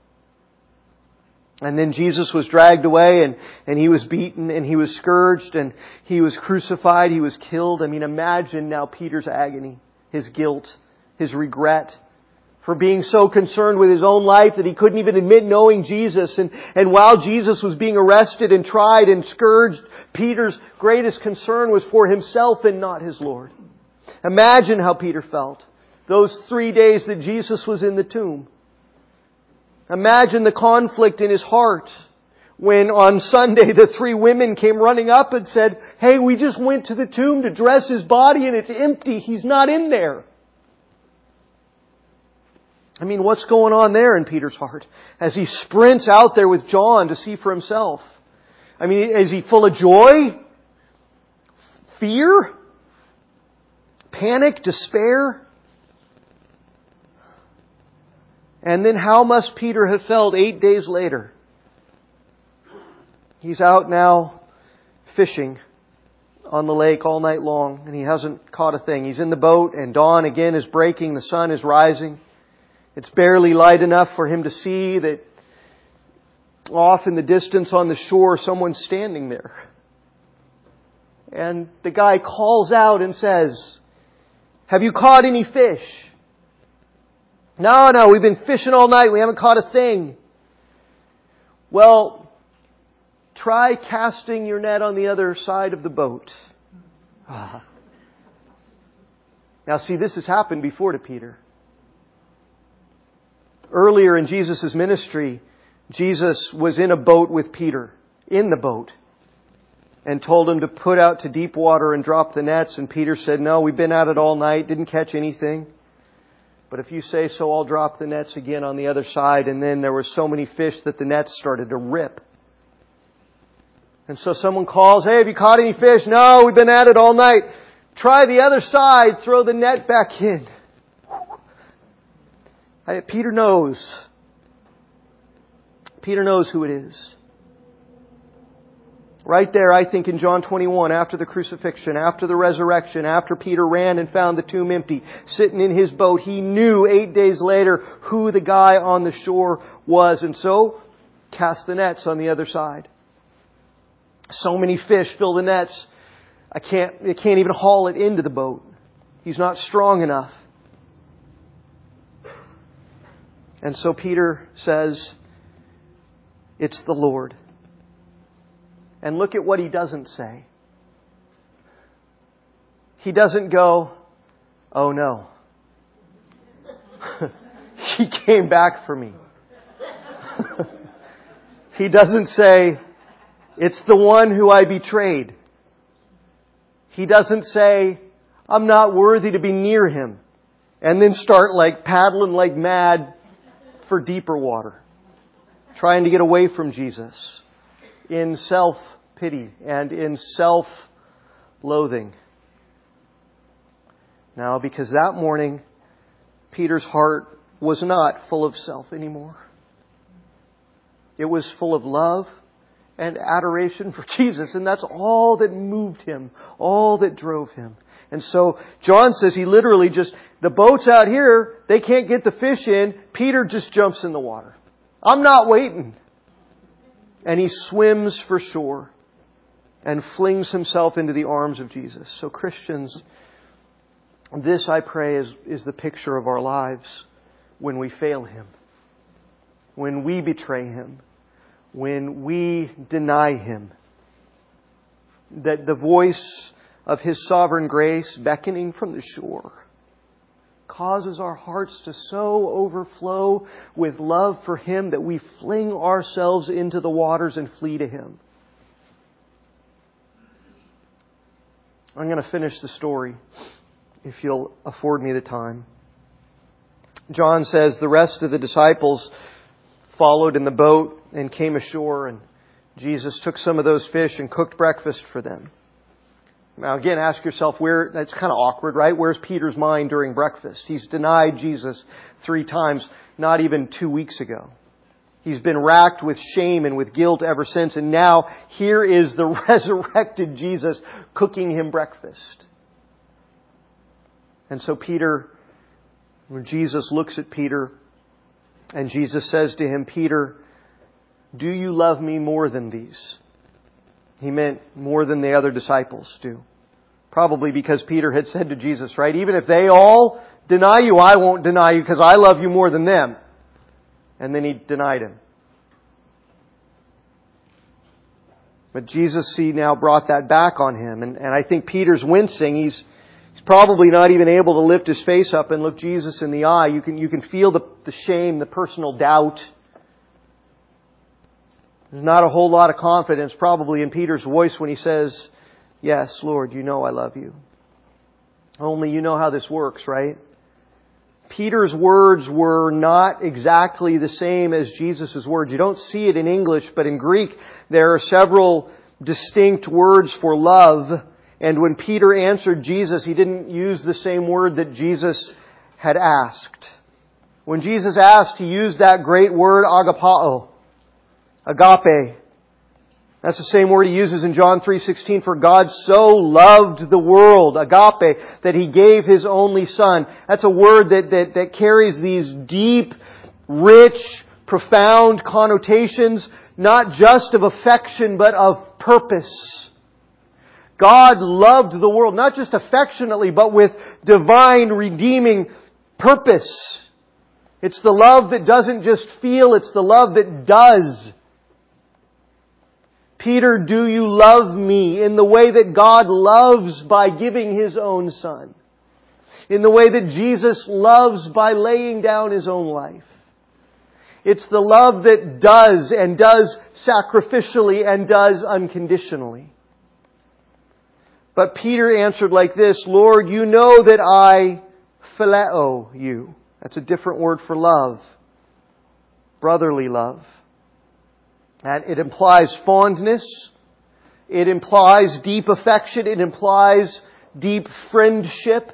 And then Jesus was dragged away, and, and He was beaten, and He was scourged, and He was crucified, He was killed. I mean, imagine now Peter's agony, his guilt, his regret for being so concerned with his own life that he couldn't even admit knowing Jesus. And, and while Jesus was being arrested and tried and scourged, Peter's greatest concern was for himself and not his Lord. Imagine how Peter felt those three days that Jesus was in the tomb. Imagine the conflict in his heart when on Sunday the three women came running up and said, hey, we just went to the tomb to dress his body and it's empty. He's not in there. I mean, what's going on there in Peter's heart as he sprints out there with John to see for himself? I mean, is he full of joy? Fear? Panic? Despair? And then how must Peter have felt eight days later? He's out now fishing on the lake all night long, and he hasn't caught a thing. He's in the boat, and dawn again is breaking. The sun is rising. It's barely light enough for him to see that off in the distance on the shore, someone's standing there. And the guy calls out and says, have you caught any fish? No, no, we've been fishing all night. We haven't caught a thing. Well, try casting your net on the other side of the boat. Ah. Now see, this has happened before to Peter. Earlier in Jesus' ministry, Jesus was in a boat with Peter, in the boat, and told him to put out to deep water and drop the nets. And Peter said, no, we've been at it all night, didn't catch anything. But if you say so, I'll drop the nets again on the other side. And then there were so many fish that the nets started to rip. And so someone calls, hey, have you caught any fish? No, we've been at it all night. Try the other side, throw the net back in. Peter knows. Peter knows who it is. Right there, I think in John twenty-one, after the crucifixion, after the resurrection, after Peter ran and found the tomb empty, sitting in his boat, he knew eight days later who the guy on the shore was. And so, cast the nets on the other side. So many fish fill the nets, I can't, I can't even haul it into the boat. He's not strong enough. And so Peter says, it's the Lord. And look at what he doesn't say. He doesn't go, oh no. He came back for me. He doesn't say, it's the one who I betrayed. He doesn't say, I'm not worthy to be near him. And then start like paddling like mad for deeper water. Trying to get away from Jesus in self-pity and in self-loathing. Now, because that morning, Peter's heart was not full of self anymore. It was full of love and adoration for Jesus. And that's all that moved him, all that drove him. And so John says he literally just, the boat's out here, they can't get the fish in. Peter just jumps in the water. I'm not waiting. And he swims for shore and flings himself into the arms of Jesus. So Christians, this, I pray, is, is the picture of our lives when we fail Him, when we betray Him, when we deny Him. That the voice of His sovereign grace beckoning from the shore causes our hearts to so overflow with love for Him that we fling ourselves into the waters and flee to Him. I'm going to finish the story, if you'll afford me the time. John says the rest of the disciples followed in the boat and came ashore, and Jesus took some of those fish and cooked breakfast for them. Now again, ask yourself where, that's kind of awkward, right? Where's Peter's mind during breakfast? He's denied Jesus three times, not even two weeks ago. He's been racked with shame and with guilt ever since, and now here is the resurrected Jesus cooking him breakfast. And so Peter, when Jesus looks at Peter, and Jesus says to him, Peter, do you love me more than these? He meant more than the other disciples do. Probably because Peter had said to Jesus, right, even if they all deny you, I won't deny you because I love you more than them. And then he denied him. But Jesus, see, now brought that back on him. And, and I think Peter's wincing. He's, he's probably not even able to lift his face up and look Jesus in the eye. You can, you can feel the, the shame, the personal doubt. There's not a whole lot of confidence probably in Peter's voice when he says, yes, Lord, you know I love you. Only you know how this works, right? Peter's words were not exactly the same as Jesus' words. You don't see it in English, but in Greek there are several distinct words for love. And when Peter answered Jesus, he didn't use the same word that Jesus had asked. When Jesus asked, he used that great word, agapao. Agape. That's the same word he uses in John three sixteen. For God so loved the world, agape, that He gave His only Son. That's a word that, that, that carries these deep, rich, profound connotations, not just of affection, but of purpose. God loved the world, not just affectionately, but with divine, redeeming purpose. It's the love that doesn't just feel, it's the love that does. Peter, do you love me in the way that God loves by giving His own Son? In the way that Jesus loves by laying down His own life? It's the love that does, and does sacrificially, and does unconditionally. But Peter answered like this, Lord, you know that I phileo you. That's a different word for love. Brotherly love. And it implies fondness. It implies deep affection. It implies deep friendship.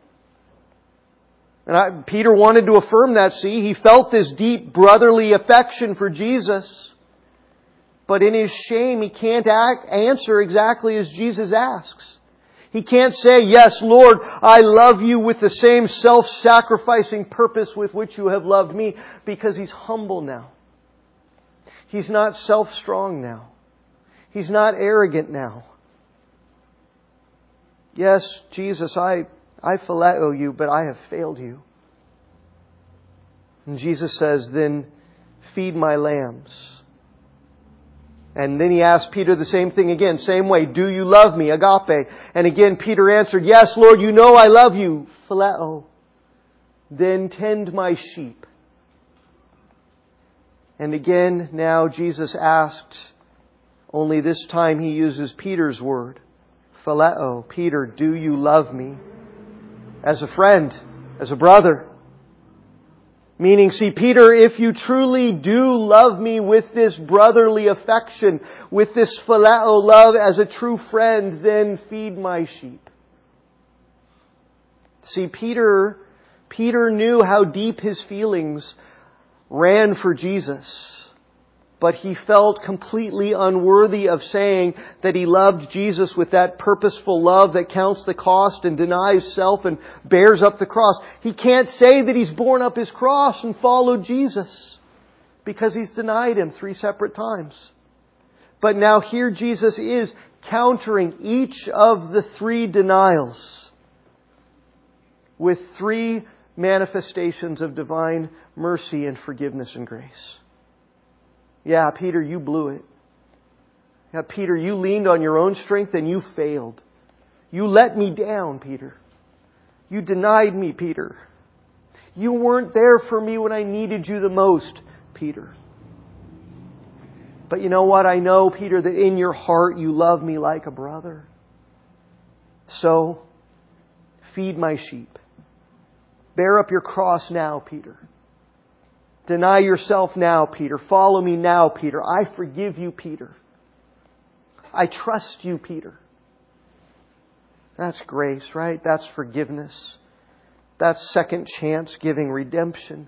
And I, Peter wanted to affirm that, see. He felt this deep brotherly affection for Jesus. But in his shame, he can't act, answer exactly as Jesus asks. He can't say, yes, Lord, I love you with the same self-sacrificing purpose with which you have loved me, because he's humble now. He's not self-strong now. He's not arrogant now. Yes, Jesus, I, I phileo you, but I have failed you. And Jesus says, then feed my lambs. And then he asked Peter the same thing again, same way. Do you love me? Agape. And again Peter answered, yes, Lord, you know I love you. Phileo. Then tend my sheep. And again, now Jesus asked, only this time he uses Peter's word. Phileo. Peter, do you love me? As a friend, as a brother. Meaning, see, Peter, if you truly do love me with this brotherly affection, with this phileo love as a true friend, then feed my sheep. See, Peter, Peter knew how deep his feelings ran for Jesus. but he felt completely unworthy of saying that he loved Jesus with that purposeful love that counts the cost and denies self and bears up the cross. He can't say that he's borne up his cross and followed Jesus because he's denied Him three separate times. But now here Jesus is countering each of the three denials with three manifestations of divine mercy and forgiveness and grace. Yeah, Peter, you blew it. Yeah, Peter, you leaned on your own strength and you failed. You let me down, Peter. You denied me, Peter. You weren't there for me when I needed you the most, Peter. But you know what? I know, Peter, that in your heart you love me like a brother. So, feed my sheep. Bear up your cross now, Peter. Deny yourself now, Peter. Follow me now, Peter. I forgive you, Peter. I trust you, Peter. That's grace, right? That's forgiveness. That's second chance giving, redemption.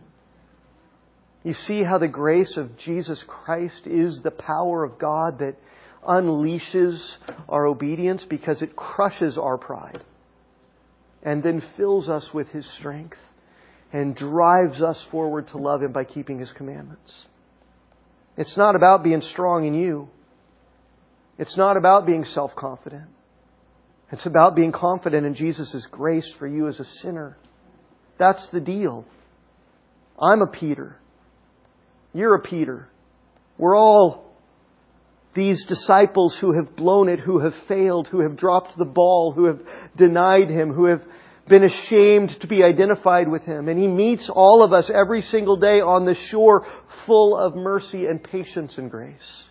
You see how the grace of Jesus Christ is the power of God that unleashes our obedience because it crushes our pride and then fills us with His strength and drives us forward to love Him by keeping His commandments. It's not about being strong in you. It's not about being self-confident. It's about being confident in Jesus' grace for you as a sinner. That's the deal. I'm a Peter. You're a Peter. We're all these disciples who have blown it, who have failed, who have dropped the ball, who have denied Him, who have been ashamed to be identified with Him. And He meets all of us every single day on the shore full of mercy and patience and grace.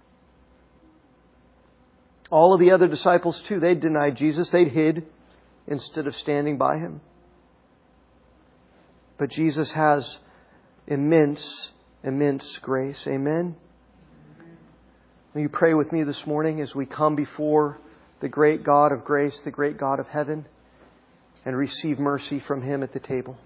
All of the other disciples too, they'd denied Jesus. They'd hid instead of standing by Him. But Jesus has immense, immense grace. Amen? Will you pray with me this morning as we come before the great God of grace, the great God of heaven, and receive mercy from Him at the table?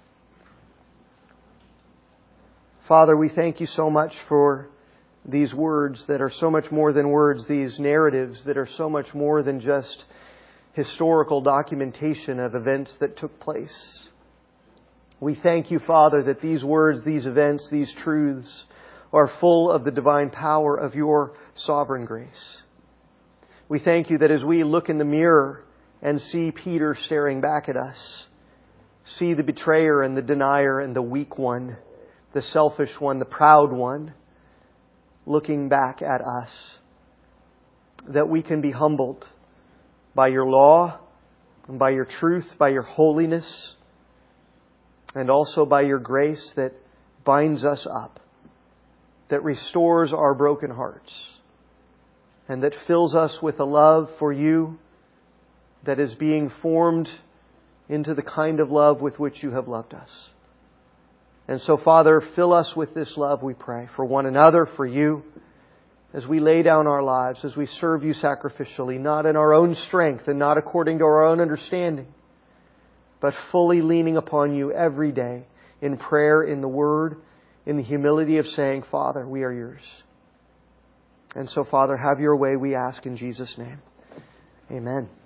Father, we thank You so much for these words that are so much more than words, these narratives that are so much more than just historical documentation of events that took place. We thank You, Father, that these words, these events, these truths are full of the divine power of Your sovereign grace. We thank You that as we look in the mirror and see Peter staring back at us, see the betrayer and the denier and the weak one, the selfish one, the proud one, looking back at us, that we can be humbled by Your law and by Your truth, by Your holiness, and also by Your grace that binds us up, that restores our broken hearts, and that fills us with a love for You that is being formed into the kind of love with which You have loved us. And so, Father, fill us with this love, we pray, for one another, for You, as we lay down our lives, as we serve You sacrificially, not in our own strength and not according to our own understanding, but fully leaning upon You every day in prayer, in the Word, in the humility of saying, Father, we are Yours. And so, Father, have Your way, we ask in Jesus' name. Amen.